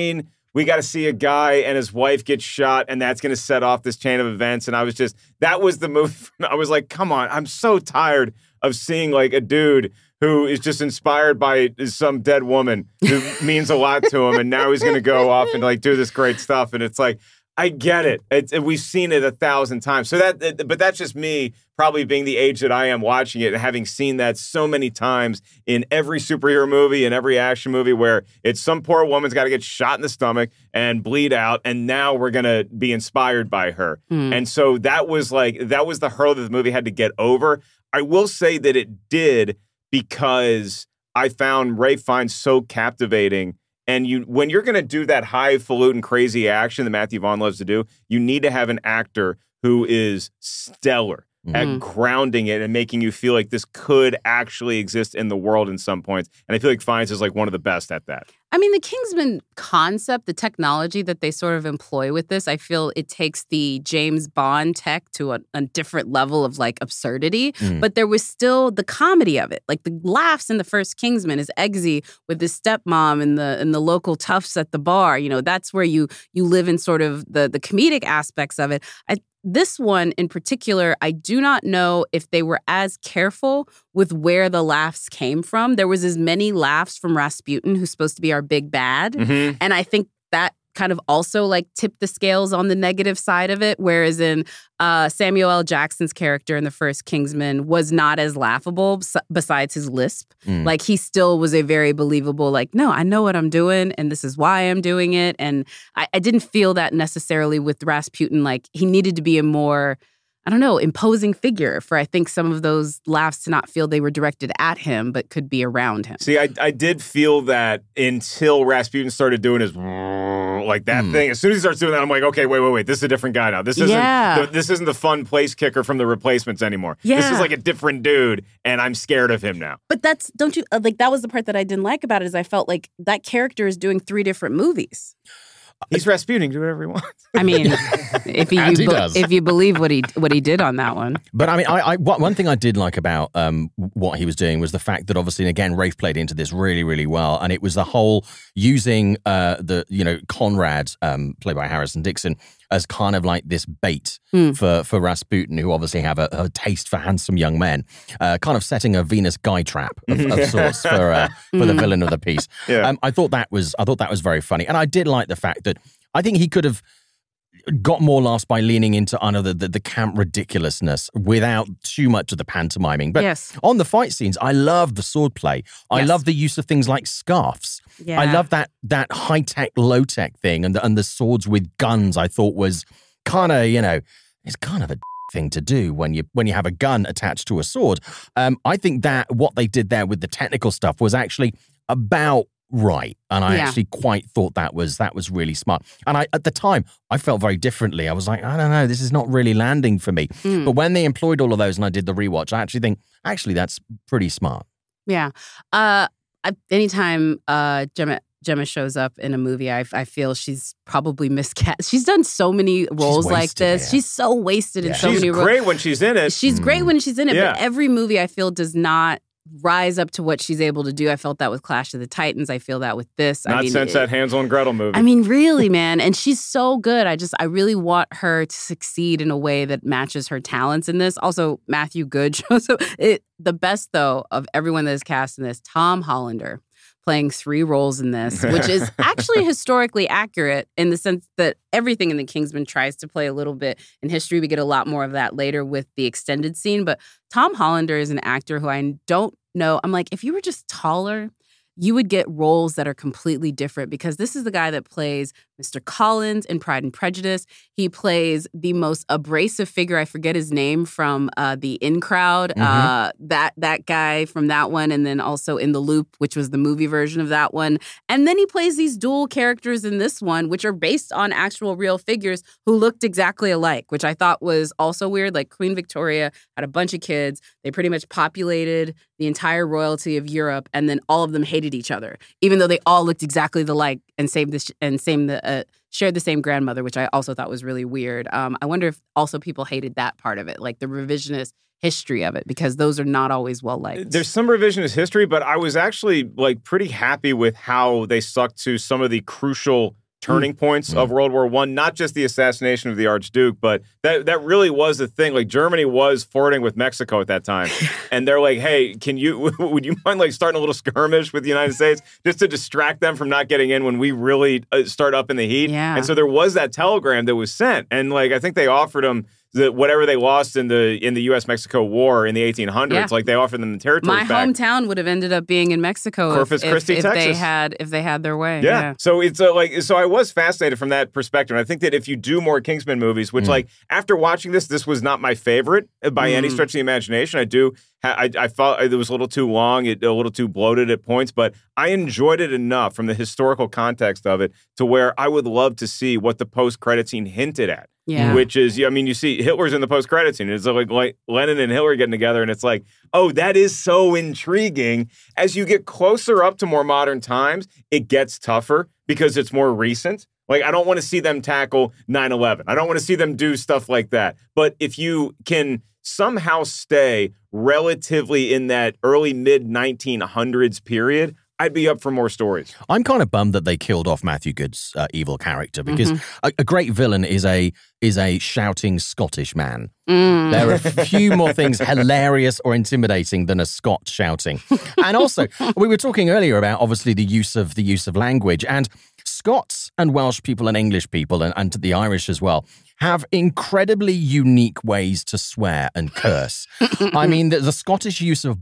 we got to see a guy and his wife get shot, and that's going to set off this chain of events. And I was just, that was the movie. I was like, come on, I'm so tired of seeing like a dude who is just inspired by some dead woman who means a lot to him. And now he's going to go off and like do this great stuff. And it's like, I get it. It's, we've seen it a thousand times. So that, but that's just me probably being the age that I am watching it and having seen that so many times in every superhero movie and every action movie where it's some poor woman's got to get shot in the stomach and bleed out. And now we're going to be inspired by her. Mm. And so that was like, that was the hurdle that the movie had to get over. I will say that it did because I found Ralph Fiennes so captivating. And you, when you're going to do that highfalutin, crazy action that Matthew Vaughn loves to do, you need to have an actor who is stellar mm-hmm. at grounding it and making you feel like this could actually exist in the world in some points. And I feel like Fiennes is like one of the best at that. I mean, the Kingsman concept, the technology that they sort of employ with this, I feel it takes the James Bond tech to a, a different level of like absurdity. Mm. But there was still the comedy of it. Like the laughs in the first Kingsman is Eggsy with his stepmom and the and the local toughs at the bar. You know, that's where you you live in sort of the the comedic aspects of it. I, This one in particular, I do not know if they were as careful with where the laughs came from. There was as many laughs from Rasputin, who's supposed to be our big bad. Mm-hmm. And I think that kind of also like tipped the scales on the negative side of it. Whereas in uh, Samuel L. Jackson's character in the first Kingsman was not as laughable besides his lisp. Mm. Like he still was a very believable, like, no, I know what I'm doing and this is why I'm doing it. And I, I didn't feel that necessarily with Rasputin. Like he needed to be a more, I don't know, imposing figure for I think some of those laughs to not feel they were directed at him, but could be around him. See, I, I did feel that until Rasputin started doing his like that mm. thing. As soon as he starts doing that, I'm like, okay, wait, wait, wait. This is a different guy now. This isn't yeah. the, this isn't the fun place kicker from the Replacements anymore. Yeah. This is like a different dude, and I'm scared of him now. But that's, don't you, like, that was the part that I didn't like about it is I felt like that character is doing three different movies. He's Rasputin, do whatever he wants. I mean, if you, you be, if you believe what he what he did on that one. But I mean, I, I one thing I did like about um, what he was doing was the fact that obviously, and again, Rafe played into this really, really well, and it was the whole using uh, the you know Conrad, um, played by Harrison Dixon, as kind of like this bait mm. for for Rasputin, who obviously have a, a taste for handsome young men, uh, kind of setting a Venus guy trap of, of sorts for uh, for mm. the villain of the piece. Yeah. Um, I thought that was I thought that was very funny, and I did like the fact that I think he could have got more laughs by leaning into another the, the camp ridiculousness without too much of the pantomiming. But yes. on the fight scenes, I love the swordplay. I yes. love the use of things like scarves. Yeah. I love that that high tech, low tech thing, and the, and the swords with guns. I thought was kind of you know it's kind of a thing to do when you when you have a gun attached to a sword. Um, I think that what they did there with the technical stuff was actually about right, and I yeah. actually quite thought that was that was really smart. And I at the time I felt very differently. I was like, I don't know, this is not really landing for me. Mm. But when they employed all of those and I did the rewatch, I actually think actually that's pretty smart. Yeah. Uh, I, anytime uh, Gemma Gemma shows up in a movie, I, I feel she's probably miscast. She's done so many roles wasted, like this. yeah. She's so wasted Yeah. in so She's many roles. great when she's in it. She's Mm. great when she's in it, Yeah. but every movie I feel does not rise up to what she's able to do. I felt that with Clash of the Titans. I feel that with this. Not I mean, since it, that Hansel and Gretel movie. I mean, really, man. And she's so good. I just, I really want her to succeed in a way that matches her talents in this. Also, Matthew Good shows up. It, the best, though, of everyone that is cast in this, Tom Hollander playing three roles in this, which is actually historically accurate in the sense that everything in the Kingsman tries to play a little bit in history. We get a lot more of that later with the extended scene. But Tom Hollander is an actor who I don't know. I'm like, if you were just taller, you would get roles that are completely different because this is the guy that plays Mister Collins in Pride and Prejudice. He plays the most abrasive figure. I forget his name from uh, the In Crowd. Mm-hmm. Uh, that that guy from that one, and then also in The Loop, which was the movie version of that one. And then he plays these dual characters in this one, which are based on actual real figures who looked exactly alike, which I thought was also weird. Like Queen Victoria had a bunch of kids. They pretty much populated the entire royalty of Europe, and then all of them hated each other, even though they all looked exactly alike and same this and same the uh, shared the same grandmother, which I also thought was really weird. Um, I wonder if also people hated that part of it, like the revisionist history of it, because those are not always well liked. There's some revisionist history, but I was actually like pretty happy with how they stuck to some of the crucial turning points mm. of World War One, not just the assassination of the Archduke, but that that really was a thing. Like Germany was flirting with Mexico at that time, and they're like, "Hey, can you? Would you mind like starting a little skirmish with the United States just to distract them from not getting in when we really uh, start up in the heat?" Yeah. And so there was that telegram that was sent, and like I think they offered them. The, whatever they lost in the in the U S Mexico War in the eighteen hundreds, yeah. like they offered them the territories My back. hometown would have ended up being in Mexico Corpus if, Christi, if, if Texas. they had if they had their way. Yeah. yeah. So it's uh, like so I was fascinated from that perspective. And I think that if you do more Kingsman movies, which mm. like after watching this, this was not my favorite by mm. any stretch of the imagination. I do. I, I felt it was a little too long, it, a little too bloated at points, but I enjoyed it enough from the historical context of it to where I would love to see what the post-credit scene hinted at. Yeah. Which is, I mean, you see Hitler's in the post-credit scene. It's like, like Lenin and Hitler getting together, and it's like, oh, that is so intriguing. As you get closer up to more modern times, it gets tougher because it's more recent. Like, I don't want to see them tackle nine eleven. I don't want to see them do stuff like that. But if you can somehow stay relatively in that early, mid nineteen hundreds period, I'd be up for more stories. I'm kind of bummed that they killed off Matthew Good's uh, evil character because mm-hmm. a, a great villain is a is a shouting Scottish man. Mm. There are a few more things hilarious or intimidating than a Scot shouting. And also, we were talking earlier about obviously the use of the use of language, and Scots and Welsh people and English people and, and the Irish as well have incredibly unique ways to swear and curse. I mean, the, the Scottish use of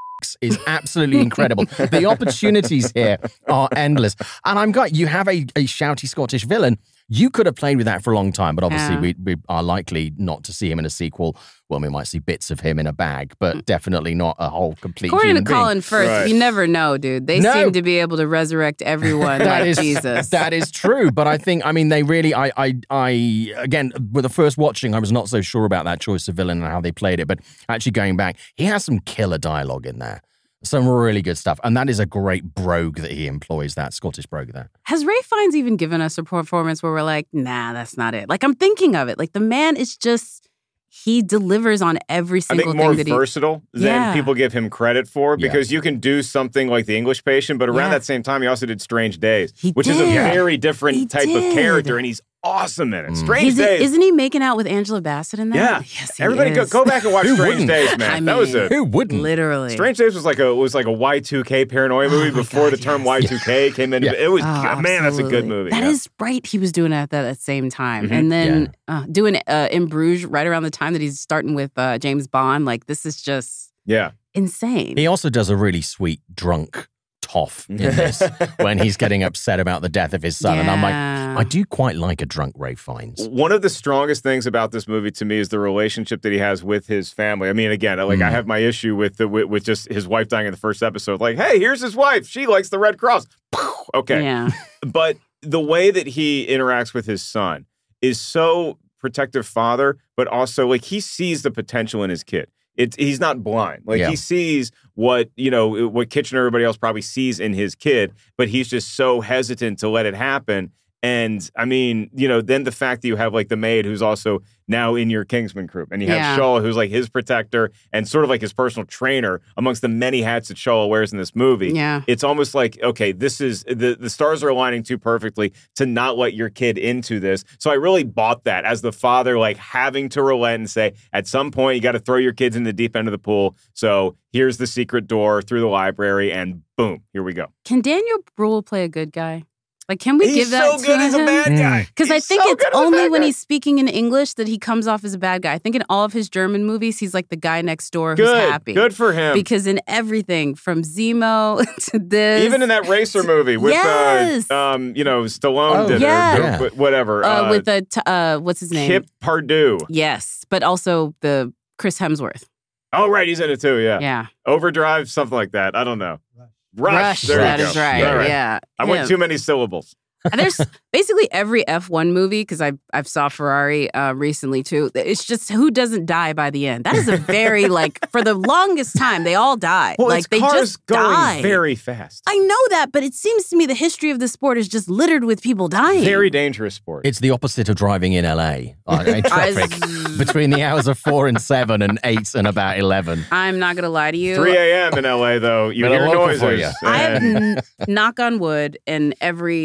is absolutely incredible. The opportunities here are endless. And I'm glad you have a, a shouty Scottish villain. You could have played with that for a long time, but obviously yeah. we, we are likely not to see him in a sequel. Well, we might see bits of him in a bag, but definitely not a whole complete According human to Colin being. Firth, right. you never know, dude. They no. seem to be able to resurrect everyone like is, Jesus. That is true, but I think, I mean, they really, I, I, I, again, with the first watching, I was not so sure about that choice of villain and how they played it, but actually going back, he has some killer dialogue in there. Some really good stuff. And that is a great brogue that he employs, that Scottish brogue there. Has Ralph Fiennes even given us a performance where we're like, nah, that's not it? Like, I'm thinking of it. Like, the man is just, he delivers on every single thing. thing I think that more he, versatile than yeah. people give him credit for, because yeah. you can do something like The English Patient, but around yeah. that same time, he also did Strange Days, he which did. is a very different he type did. of character, and he's awesome in it. Mm. Strange He's, Days. Isn't he making out with Angela Bassett in that? Yeah. Yes, he Everybody is. go, go back and watch Who Strange wouldn't? Days, man. I mean, that was a Who wouldn't? Literally. Strange Days was like a was like a Y two K paranoia movie oh before God, the term yes. Y two K came in. Yeah. It was Oh, man, that's a good absolutely. movie. That yeah. is right. He was doing it at that at the same time. Mhm. And then uh, doing uh, In Bruges right around the time that he's starting with uh, James Bond. Like, this is just yeah. insane. He also does a really sweet drunk toff in this when he's getting upset about the death of his son. Yeah. And I'm like, I do quite like a drunk Ralph Fiennes. One of the strongest things about this movie to me is the relationship that he has with his family. I mean, again, like mm. I have my issue with the with, with just his wife dying in the first episode. Like, hey, here's his wife. She likes the Red Cross. Okay. Yeah. But the way that he interacts with his son is so protective father, but also like he sees the potential in his kid. It's he's not blind. Like yeah. he sees what, you know, what Kitchener and everybody else probably sees in his kid, but he's just so hesitant to let it happen. And I mean, you know, then the fact that you have like the maid who's also now in your Kingsman group, and you have Yeah. Shola who's like his protector and sort of like his personal trainer amongst the many hats that Shola wears in this movie. Yeah. It's almost like, okay, this is the, the stars are aligning too perfectly to not let your kid into this. So I really bought that as the father, like having to relent and say, at some point, you got to throw your kids in the deep end of the pool. So here's the secret door through the library, and boom, here we go. Can Daniel Bruhl play a good guy? Like, can we He's give that so to good him? as a bad guy. Because I He's think so it's good as a only bad when guy. he's speaking in English that he comes off as a bad guy. I think in all of his German movies, he's like the guy next door who's Good. happy. Good for him. Because in everything, from Zemo to this. Even in that racer movie with, Yes. uh, um, you know, Stallone Oh, did yeah. or, Yeah. or whatever. uh, uh, with the, t- uh, what's his name? Kip Pardue. Yes, but also the Chris Hemsworth. Oh, right, he's in it too. Yeah. Yeah. Overdrive, something like that. I don't know. Rush. Rush, There that you is go. right. All Yeah. I went Him. too many syllables. And there's basically every F one movie, because I I've saw Ferrari uh, recently too. It's just who doesn't die by the end. That is a very like for the longest time they all die. Well, like it's they cars just going die. very fast. I know that, but it seems to me the history of the sport is just littered with people dying. Very dangerous sport. It's the opposite of driving in L A. Uh, in traffic between the hours of four and seven and eight and about eleven. I'm not gonna lie to you. three a.m. in L A, though. You Been a hear local noises. for you. I have and- n- knock on wood, and every you know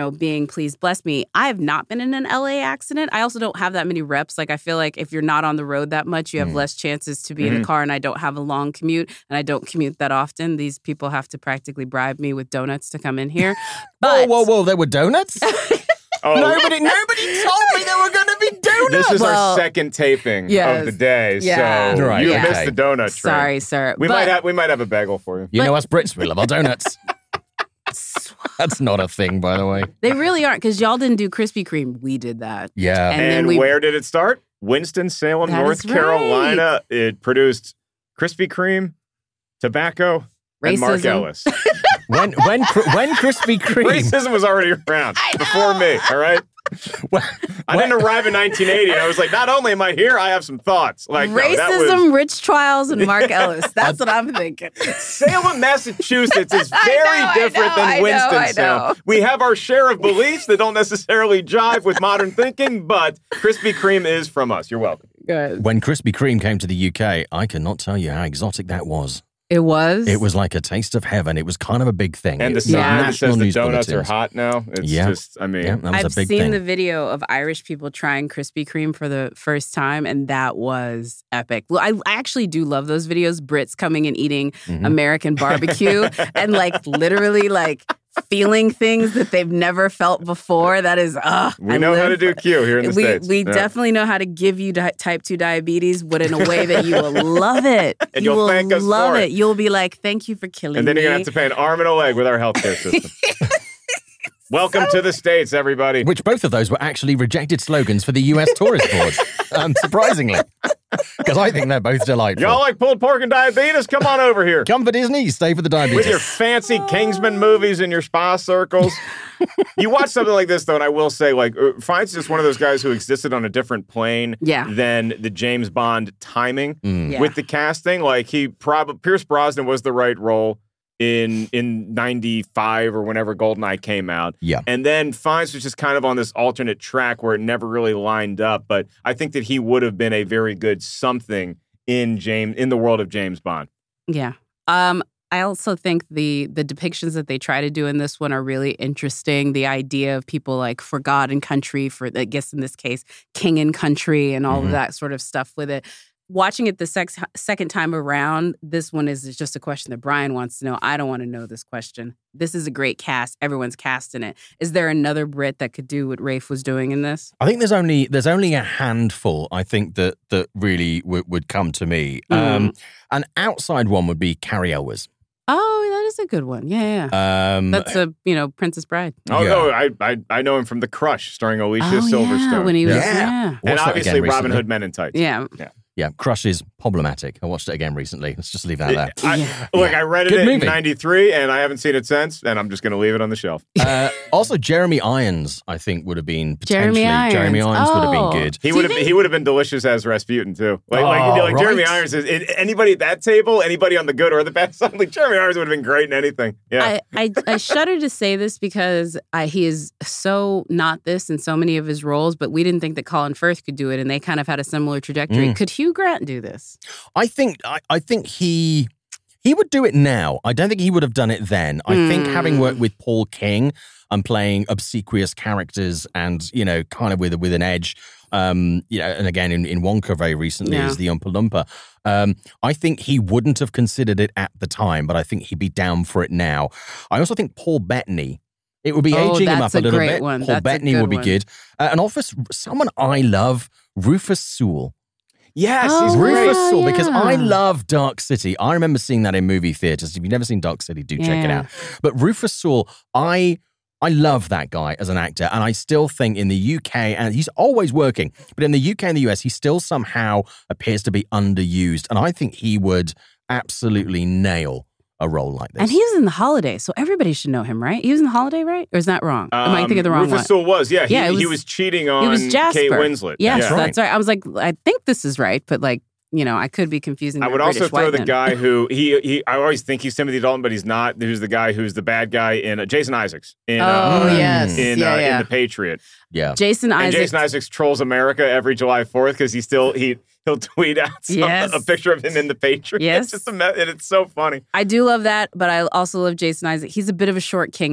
know, being please bless me. I have not been in an L A accident. I also don't have that many reps. Like, I feel like if you're not on the road that much, you have mm. less chances to be mm-hmm. in a car, and I don't have a long commute, and I don't commute that often. These people have to practically bribe me with donuts to come in here. But, whoa, whoa, whoa, there were donuts? Oh. Nobody, nobody told me there were going to be donuts. This is well, our second taping yes, of the day, yeah, so right, you yeah. missed the donut train. Sorry, sir. We but, might have we might have a bagel for you. You but, know us Brits, we love our donuts. That's not a thing, by the way. They really aren't, because y'all didn't do Krispy Kreme. We did that. Yeah. And, and then we, where did it start? Winston-Salem, North Carolina. Right. It produced Krispy Kreme, tobacco, Racism. and Mark Ellis. when when when Krispy Kreme Racism was already around before me, all right? Well, I didn't arrive in nineteen eighty, and I was like, not only am I here, I have some thoughts. Like Racism, no, that was... Rich Trials, and Mark Ellis. That's what I'm thinking. Salem, Massachusetts is very I know, different I know, than Winston-Salem. I know. We have our share of beliefs that don't necessarily jive with modern thinking, but Krispy Kreme is from us. You're welcome. Good. When Krispy Kreme came to the U K, I cannot tell you how exotic that was. It was? It was like a taste of heaven. It was kind of a big thing. And it the sign yeah. that says the donuts are hot now. It's yeah. just, I mean. Yeah, that was I've a big seen thing. the video of Irish people trying Krispy Kreme for the first time, and that was epic. Well, I, I actually do love those videos. Brits coming and eating mm-hmm. American barbecue and like literally like feeling things that they've never felt before. That is, ugh. We I know how to do for, Q here in the we, States. We yeah. definitely know how to give you di- type two diabetes, but in a way that you will love it. And you you'll will thank us love for it. it. You'll be like, thank you for killing me. And then you're going to have to pay an arm and a leg with our healthcare system. Welcome so, to the States, everybody. Which both of those were actually rejected slogans for the U S Tourist Board, um, surprisingly. Because I think they're both delightful. Y'all like pulled pork and diabetes? Come on over here. Come for Disney, stay for the diabetes. With your fancy Kingsman movies and your spa circles. You watch something like this, though, and I will say, like, Fiennes is just one of those guys who existed on a different plane yeah. than the James Bond timing mm. yeah. with the casting. Like, he probably, Pierce Brosnan was the right role in in ninety-five or whenever GoldenEye came out. Yeah. And then Fiennes was just kind of on this alternate track where it never really lined up. But I think that he would have been a very good something in James in the world of James Bond. Yeah. Um, I also think the the depictions that they try to do in this one are really interesting. The idea of people like for God and country, for I guess in this case, king and country, and all mm-hmm. of that sort of stuff with it. Watching it the sex, second time around, this one is just a question that Brian wants to know. I don't want to know this question. This is a great cast. Everyone's casting it. Is there another Brit that could do what Rafe was doing in this? I think there's only there's only a handful, I think, that that really w- would come to me. Mm. Um, an outside one would be Carrie Elwes. Oh, that is a good one. Yeah, yeah. Um, That's a, you know, Princess Bride. Oh, yeah. no, I, I I know him from The Crush, starring Alicia oh, Silverstone. Yeah, when he was, Yeah. yeah. And Watched that obviously again Robin recently. Hood Men in Tights. Yeah. Yeah. Yeah, Crush is problematic. I watched it again recently. Let's just leave that there. I, Yeah. Look, I rented Good it movie. in ninety-three, and I haven't seen it since, and I'm just going to leave it on the shelf. Uh, also, Jeremy Irons, I think, would have been potentially. Jeremy Irons. Jeremy Irons would have Oh. been good. He Do would you have think- he would have been delicious as Rasputin, too. Like, Oh, like, like right. Jeremy Irons is it, anybody at that table, anybody on the good or the bad side, like Jeremy Irons would have been great in anything. Yeah. I, I, I shudder to say this because I, he is so not this in so many of his roles, but we didn't think that Colin Firth could do it, and they kind of had a similar trajectory. Mm. Could Hugh Grant do this? I think I, I think he he would do it now. I don't think he would have done it then. I think having worked with Paul King and playing obsequious characters and, you know, kind of with with an edge, um, you know, and again in, in Wonka very recently Yeah. as the Oompa Loompa, um, I think he wouldn't have considered it at the time, but I think he'd be down for it now. I also think Paul Bettany. It would be Oh, aging him that's up a a little great bit. one. Paul That's a Bettany good would be one. good. Uh, and also someone I love, Rufus Sewell. yes, Oh, he's wow. great. Rufus Sewell, because yeah. I love Dark City. I remember seeing that in movie theaters. If you've never seen Dark City, do check it Yeah. out. But Rufus Sewell, I I love that guy as an actor, and I still think in the U K, and he's always working, but in the U K and the U S, he still somehow appears to be underused, and I think he would absolutely nail a role like this. And he's in The Holiday, so everybody should know him, right? He was in The Holiday, right? Or is that wrong? Am I Um, thinking of the wrong Rufus one? Sewell was, yeah. He, Yeah, it he was- was cheating on It was Jasper. Kate Winslet. Yes, yeah. right. that's right. I was like, I think this is right, but like, you know, I could be confusing. I the would also British throw white the men. guy who he he. I always think he's Timothy Dalton, but he's not. Who's the guy who's the bad guy in uh, Jason Isaacs in Oh uh, yes, in yeah, uh, yeah. in The Patriot. yeah. Jason And Isaacs. Jason Isaacs trolls America every July fourth because he still he he'll tweet out some, Yes. a picture of him in The Patriot. Yes. It's just a me- and it's so funny. I do love that, but I also love Jason Isaacs. He's a bit of a short king, though.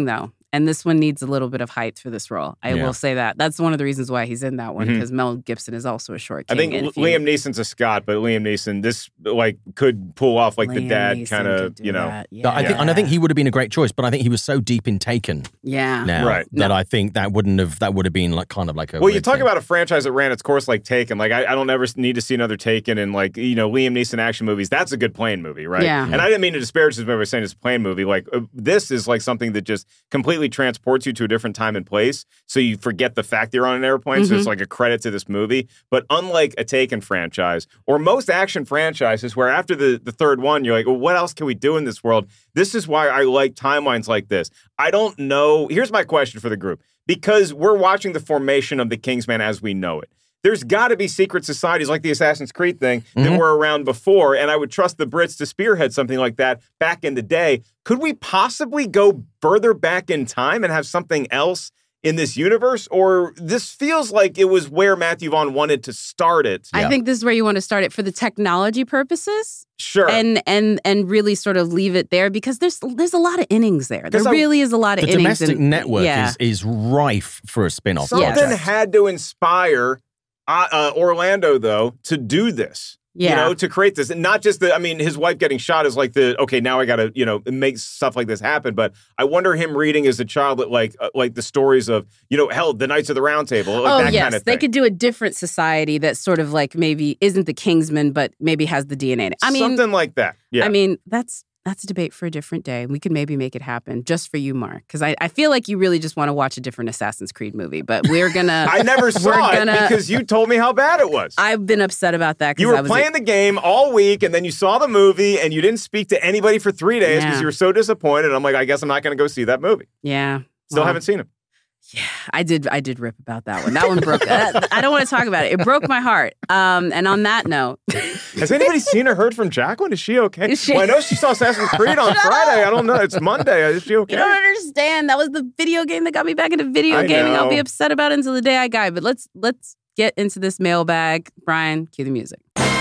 And this one needs a little bit of height for this role. I Yeah. will say that. That's one of the reasons why he's in that one, Mhm. because Mel Gibson is also a short I king. think and L- if you- Liam Neeson's a Scot, but Liam Neeson, this like could pull off like the Liam dad Neeson kind of, could do you know. that. No, I think, and I think he would have been a great choice, but I think he was so deep in Taken Yeah. now Right. that No. I think that wouldn't have that would have been like kind of like a. Well, you weird talk thing. about a franchise that ran its course like Taken. Like, I, I don't ever need to see another Taken and, like, you know, Liam Neeson action movies. That's a good plane movie, right? Yeah. And I didn't mean to disparage this movie by saying it's a plane movie. Like, uh, this is like something that just completely transports you to a different time and place. So you forget the fact that you're on an airplane. So Mhm. it's like a credit to this movie. But unlike a Taken franchise or most action franchises where after the, the third one, you're like, well, what else can we do in this world? This is why I like timelines like this. I don't know. Here's my question for the group. Because we're watching the formation of the Kingsman as we know it. There's got to be secret societies like the Assassin's Creed thing that Mhm. were around before, and I would trust the Brits to spearhead something like that back in the day. Could we possibly go further back in time and have something else in this universe? Or this feels like it was where Matthew Vaughn wanted to start it. I think this is where you want to start it for the technology purposes. Sure. And and and really sort of leave it there because there's there's a lot of innings there. There 'Cause I- really is a lot of the innings. domestic and- network yeah. is is rife for a spin-off Something project. had to inspire uh, uh, Orlando, though, to do this. Yeah. You know, to create this. And not just the, I mean, his wife getting shot is like the, okay, now I got to, you know, make stuff like this happen. But I wonder him reading as a child, like uh, like the stories of, you know, hell, the Knights of the Round Table. Like oh, that yes. kind of They thing. could do a different society that sort of like maybe isn't the Kingsman, but maybe has the D N A. in it. I mean, Something like that. Yeah. I mean, that's that's a debate for a different day. We could maybe make it happen just for you, Mark, because I, I feel like you really just want to watch a different Assassin's Creed movie. But we're gonna. I never saw we're it gonna- because you told me how bad it was. I've been upset about that. 'cause You were I was playing the game all week, and then you saw the movie, and you didn't speak to anybody for three days because Yeah. you were so disappointed. I'm like, I guess I'm not going to go see that movie. Yeah. Still Well, haven't seen it. Yeah, I did. I did rip about that one. That one broke. uh, I don't want to talk about it. It broke my heart. Um, and on that note, Has anybody seen or heard from Jacqueline? Is she okay? Is she- Well, I know she saw Assassin's Creed on Shut Friday. up. I don't know. It's Monday. Is she okay? you don't understand. That was the video game that got me back into video I gaming. I'll be know. upset about it until the day I die. But let's let's get into this mailbag. Brian, cue the music.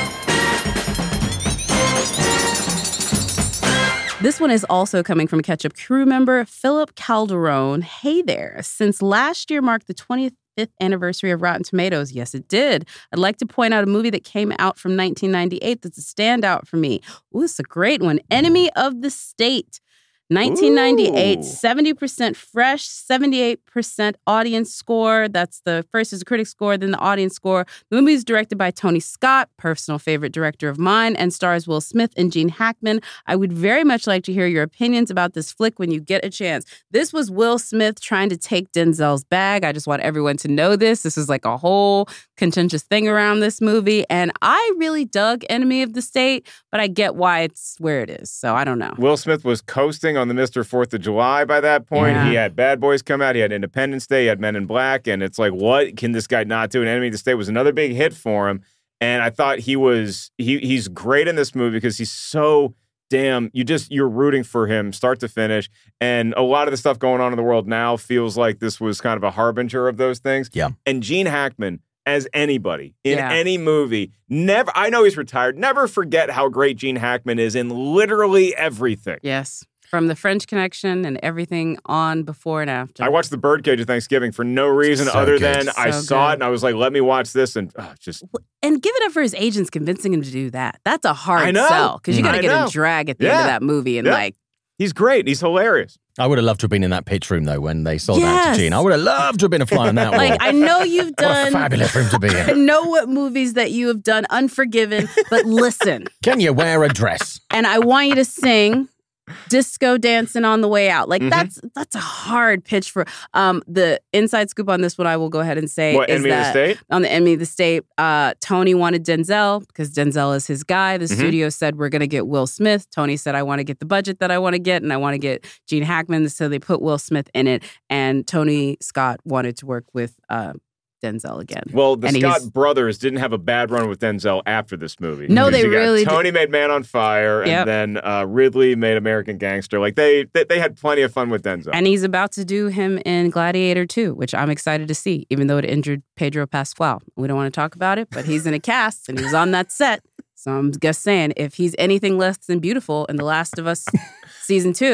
This one is also coming from Ketchup crew member Philip Calderon. Hey there. Since last year marked the twenty-fifth anniversary of Rotten Tomatoes, yes, it did, I'd like to point out a movie that came out from nineteen ninety-eight that's a standout for me. Ooh, it's a great one. Enemy of the State. nineteen ninety-eight, Ooh. seventy percent fresh, seventy-eight percent audience score. That's the first is the critic score, then the audience score. The movie is directed by Tony Scott, personal favorite director of mine, and stars Will Smith and Gene Hackman. I would very much like to hear your opinions about this flick when you get a chance. This was Will Smith trying to take Denzel's bag. I just want everyone to know this. This is like a whole contentious thing around this movie, and I really dug Enemy of the State, but I get why it's where it is, so I don't know. Will Smith was coasting on the Mister Fourth of July by that point. Yeah. He had Bad Boys come out. He had Independence Day. He had Men in Black. And it's like, what can this guy not do? And Enemy of the State was another big hit for him. And I thought he was, he he's great in this movie because he's so damn, you just, you're rooting for him start to finish. And a lot of the stuff going on in the world now feels like this was kind of a harbinger of those things. Yeah. And Gene Hackman, as anybody in Yeah. any movie, never, I know he's retired, never forget how great Gene Hackman is in literally everything. Yes. From the French Connection and everything on before and after. I watched The Birdcage at Thanksgiving for no reason So other good. than I So saw good. it and I was like, let me watch this. And oh, just, And give it up for his agents convincing him to do that. That's a I hard know. sell because you got I to get know. a drag at the end Yeah. of that movie and Yeah. like, he's great. He's hilarious. I would have loved to have been in that pitch room though when they sold that Yes. to Gene. I would have loved to have been a fly on that like wall. I know you've What a done. fabulous room to be I in. know what movies that you have done, Unforgiven, but listen, Can you wear a dress? and I want you to sing disco dancing on the way out. Like Mhm. that's that's a hard pitch for um the inside scoop on this one. I will go ahead and say What, is Enemy of the that State? on the Enemy of the State, uh, Tony wanted Denzel because Denzel is his guy. The Mhm. studio said we're gonna get Will Smith. Tony said I want to get the budget that I want to get, and I want to get Gene Hackman. So they put Will Smith in it, and Tony Scott wanted to work with uh, Denzel again. Well, the And Scott he's- brothers didn't have a bad run with Denzel after this movie. No, Because they you got really Tony made Man on Fire, and Yep. then uh, Ridley made American Gangster. Like they, they, they had plenty of fun with Denzel. And he's about to do him in Gladiator two, which I'm excited to see, even though it injured Pedro Pascal. We don't want to talk about it, but he's in a cast and he was on that set. So I'm just saying, if he's anything less than beautiful in The Last of Us season two,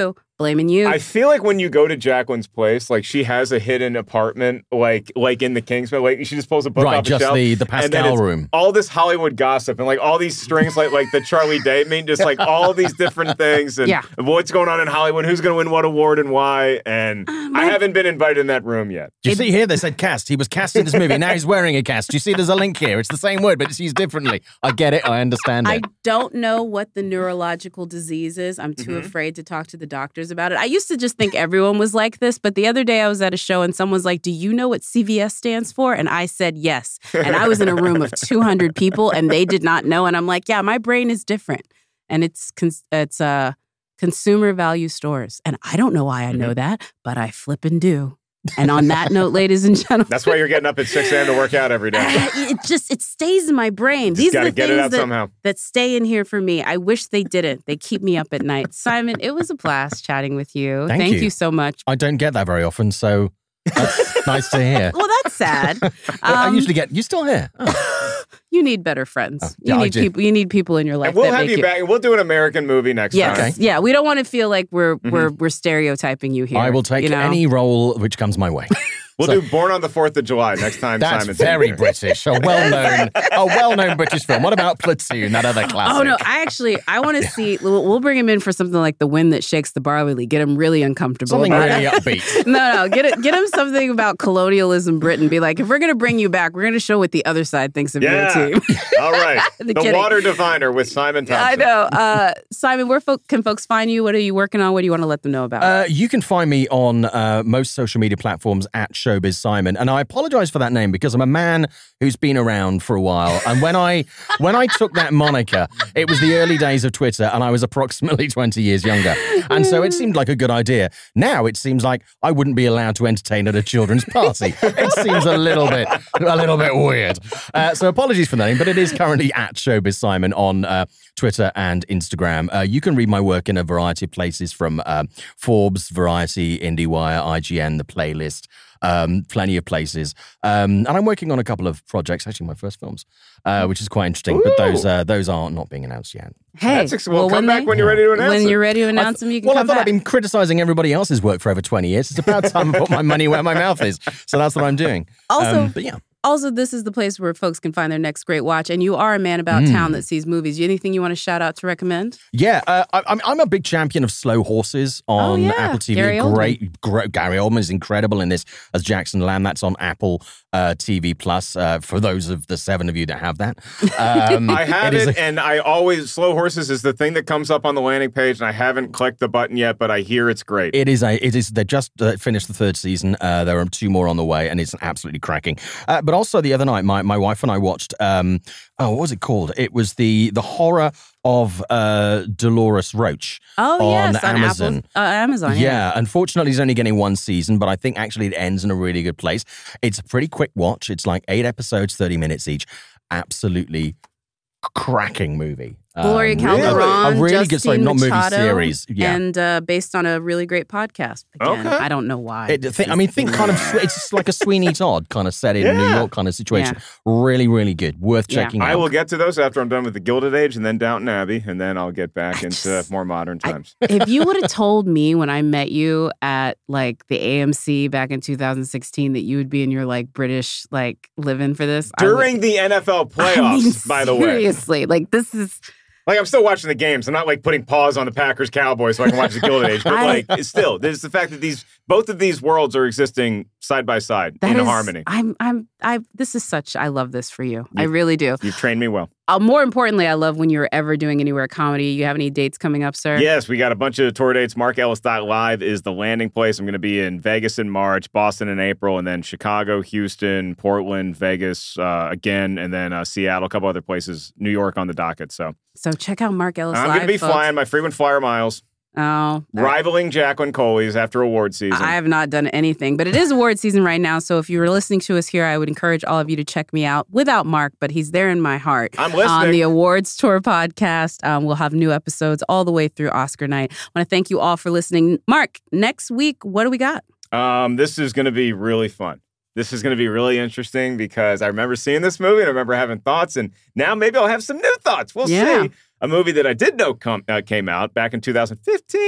blaming you. I feel like when you go to Jacqueline's place, like she has a hidden apartment, like like in the Kingsman. Like she just pulls a book Right, off the just shelf, the- the and then Pascal it's room. All this Hollywood gossip and like all these strings, like like the Charlie Day meme, just like all these different things and Yeah. what's going on in Hollywood, who's going to win what award and why. And I haven't been invited in that room yet. Do you see here? They said cast. He was cast in this movie. Now he's wearing a cast. Do you see? There's a link here. It's the same word, but it's used differently. I get it. I understand I it. don't know what the neurological disease is. I'm too Mm-hmm. afraid to talk to the doctors about it. I used to just think everyone was like this, but the other day I was at a show and someone's like, "Do you know what C V S stands for?" And I said yes. And I was in a room of two hundred people and they did not know. And I'm like, yeah, my brain is different. And it's cons- it's uh, consumer value stores. And I don't know why I know that, but I flip and do. And on that note, ladies and gentlemen, That's why you're getting up at six a.m. to work out every day. it just it stays in my brain. Just These are gotta the get it things out that, somehow. that stay in here for me. I wish they didn't. They keep me up at night. Simon, it was a blast chatting with you. Thank you. you so much. I don't get that very often, so that's nice to hear. Well, that's sad. I Um, usually get. You still here? Oh. you need better friends. Oh, yeah, you I need do. people. You need people in your life. And we'll that have make you back. We'll do an American movie next Yes, time. yeah. We don't want to feel like we're we're we're stereotyping you here. I will take you know? any role which comes my way. We'll So- do Born on the Fourth of July next time. That's Simon's very in here. British. A well-known, a well-known British film. What about Platoon? That other classic. Oh no! I actually I want to see. We'll, we'll bring him in for something like The Wind That Shakes the Barley Leaf. Get him really uncomfortable. Something about really it. upbeat. No, no, get it, get him something about colonialism, Britain. Be like, if we're gonna bring you back, we're gonna show what the other side thinks of Yeah. your team. All right. The the kidding. Water Diviner with Simon Thompson. I know, uh, Simon. Where folk, can folks find you? What are you working on? What do you want to let them know about? Uh, you can find me on uh, most social media platforms at Showbiz Simon, and I apologize for that name because I'm a man who's been around for a while. And when I when I took that moniker, it was the early days of Twitter, and I was approximately twenty years younger, and so it seemed like a good idea. Now it seems like I wouldn't be allowed to entertain at a children's party. It seems a little bit a little bit weird. Uh, so apologies for that name, but it is currently at Showbiz Simon on uh, Twitter and Instagram. Uh, you can read my work in a variety of places from uh, Forbes, Variety, IndieWire, I G N, The Playlist. Um, plenty of places. Um, and I'm working on a couple of projects, actually my first films, uh, which is quite interesting. Ooh. But those uh, those are not being announced yet. hey, That's ex- well, come back they- when you're ready to announce When it. you're ready to announce them, you can well, come I thought back. I've been criticizing everybody else's work for over twenty years. It's about time I put my money where my mouth is. So that's what I'm doing. Also- Um, but yeah. Also, this is the place where folks can find their next great watch. And you are a man about Mm. town that sees movies. Anything you want to shout out to recommend? Yeah, uh, I, I'm I'm a big champion of Slow Horses on Oh, yeah. Apple T V. Gary Oldman. great, great, Gary Oldman is incredible in this as Jackson Lamb. That's on Apple uh, T V Plus. Uh, for those of the seven of you that have that, um, I have is it, a- and I always Slow Horses is the thing that comes up on the landing page, and I haven't clicked the button yet, but I hear it's great. It is a. It is. They just uh, finished the third season. Uh, there are two more on the way, and it's absolutely cracking. Uh, but also the other night, my, my wife and I watched. Um, oh, what was it called? It was the the horror of uh, Dolores Roach. Oh, on yes, on Amazon. Apple, uh, Amazon. Yeah. Yeah. Unfortunately, it's only getting one season, but I think actually it ends in a really good place. It's a pretty quick watch. It's like eight episodes, thirty minutes each. Absolutely cracking movie. Gloria Um, Calderon, a really Justine good, sorry, not movie Machado, series. Yeah. and uh, based on a really great podcast. Again, Okay. I don't know why. It, think, I mean, think kind of, it's like a Sweeney Todd kind of set in New Yeah. York kind of situation. Really, really good. Worth Yeah. checking I out. will get to those after I'm done with the Gilded Age and then Downton Abbey, and then I'll get back I into just- more modern I- times. If you would have told me when I met you at like the A M C back in two thousand sixteen that you would be in your like British like living for this I would- During the N F L playoffs, I mean, by the way. seriously, like this is. Like, I'm still watching the games. I'm not, like, putting pause on the Packers Cowboys so I can watch the Gilded Age. But, I- like, it's still, there's the fact that these, both of these worlds are existing side by side That in is- harmony. I'm, I'm, I. This is such. I love this for you. I You- really do. You've trained me well. Uh, more importantly, I love when you're ever doing anywhere comedy. You have any dates coming up, sir? Yes, we got a bunch of tour dates. Mark Ellis dot live is the landing place. I'm going to be in Vegas in March, Boston in April, and then Chicago, Houston, Portland, Vegas uh, again, and then uh, Seattle, a couple other places, New York on the docket. So So check out Mark Ellis I'm Live, going to be folks. flying my frequent flyer miles, Oh, rivaling Jacqueline Coley's after award season. I have not done anything, but it is award season right now. So if you were listening to us here, I would encourage all of you to check me out without Mark, but he's there in my heart. I'm listening. On the Awards Tour podcast. Um, we'll have new episodes all the way through Oscar night. I want to thank you all for listening. Mark, next week, what do we got? Um, this is going to be really fun. This is going to be really interesting because I remember seeing this movie and I remember having thoughts, and now maybe I'll have some new thoughts. We'll Yeah. see. A movie that I did know come, uh, came out back in two thousand fifteen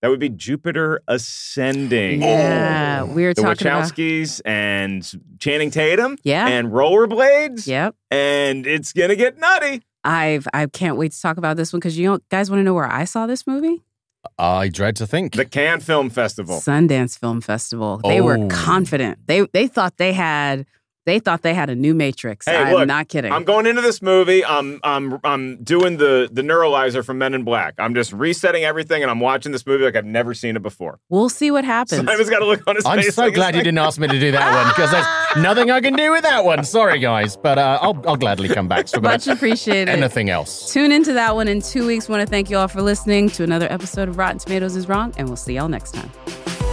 That would be Jupiter Ascending. Yeah, oh. we were the talking about Wachowskis and Channing Tatum. Yeah. And rollerblades. Yep. And it's going to get nutty. I've I can't wait to talk about this one because you know, guys want to know where I saw this movie? I dread to think. The Cannes Film Festival. Sundance Film Festival. They Oh. were confident. They they thought they had they thought they had a new Matrix. Hey, I'm look, not kidding. I'm going into this movie. I'm I'm I'm doing the the neuralizer from Men in Black. I'm just resetting everything, and I'm watching this movie like I've never seen it before. We'll see what happens. Simon's got to look on his I'm face. so like glad it's you like- didn't ask me to do that one because there's nothing I can do with that one. Sorry, guys, but uh, I'll I'll gladly come back to Much appreciated. anything else. Tune into that one in two weeks. Want to thank you all for listening to another episode of Rotten Tomatoes is Wrong, and we'll see y'all next time.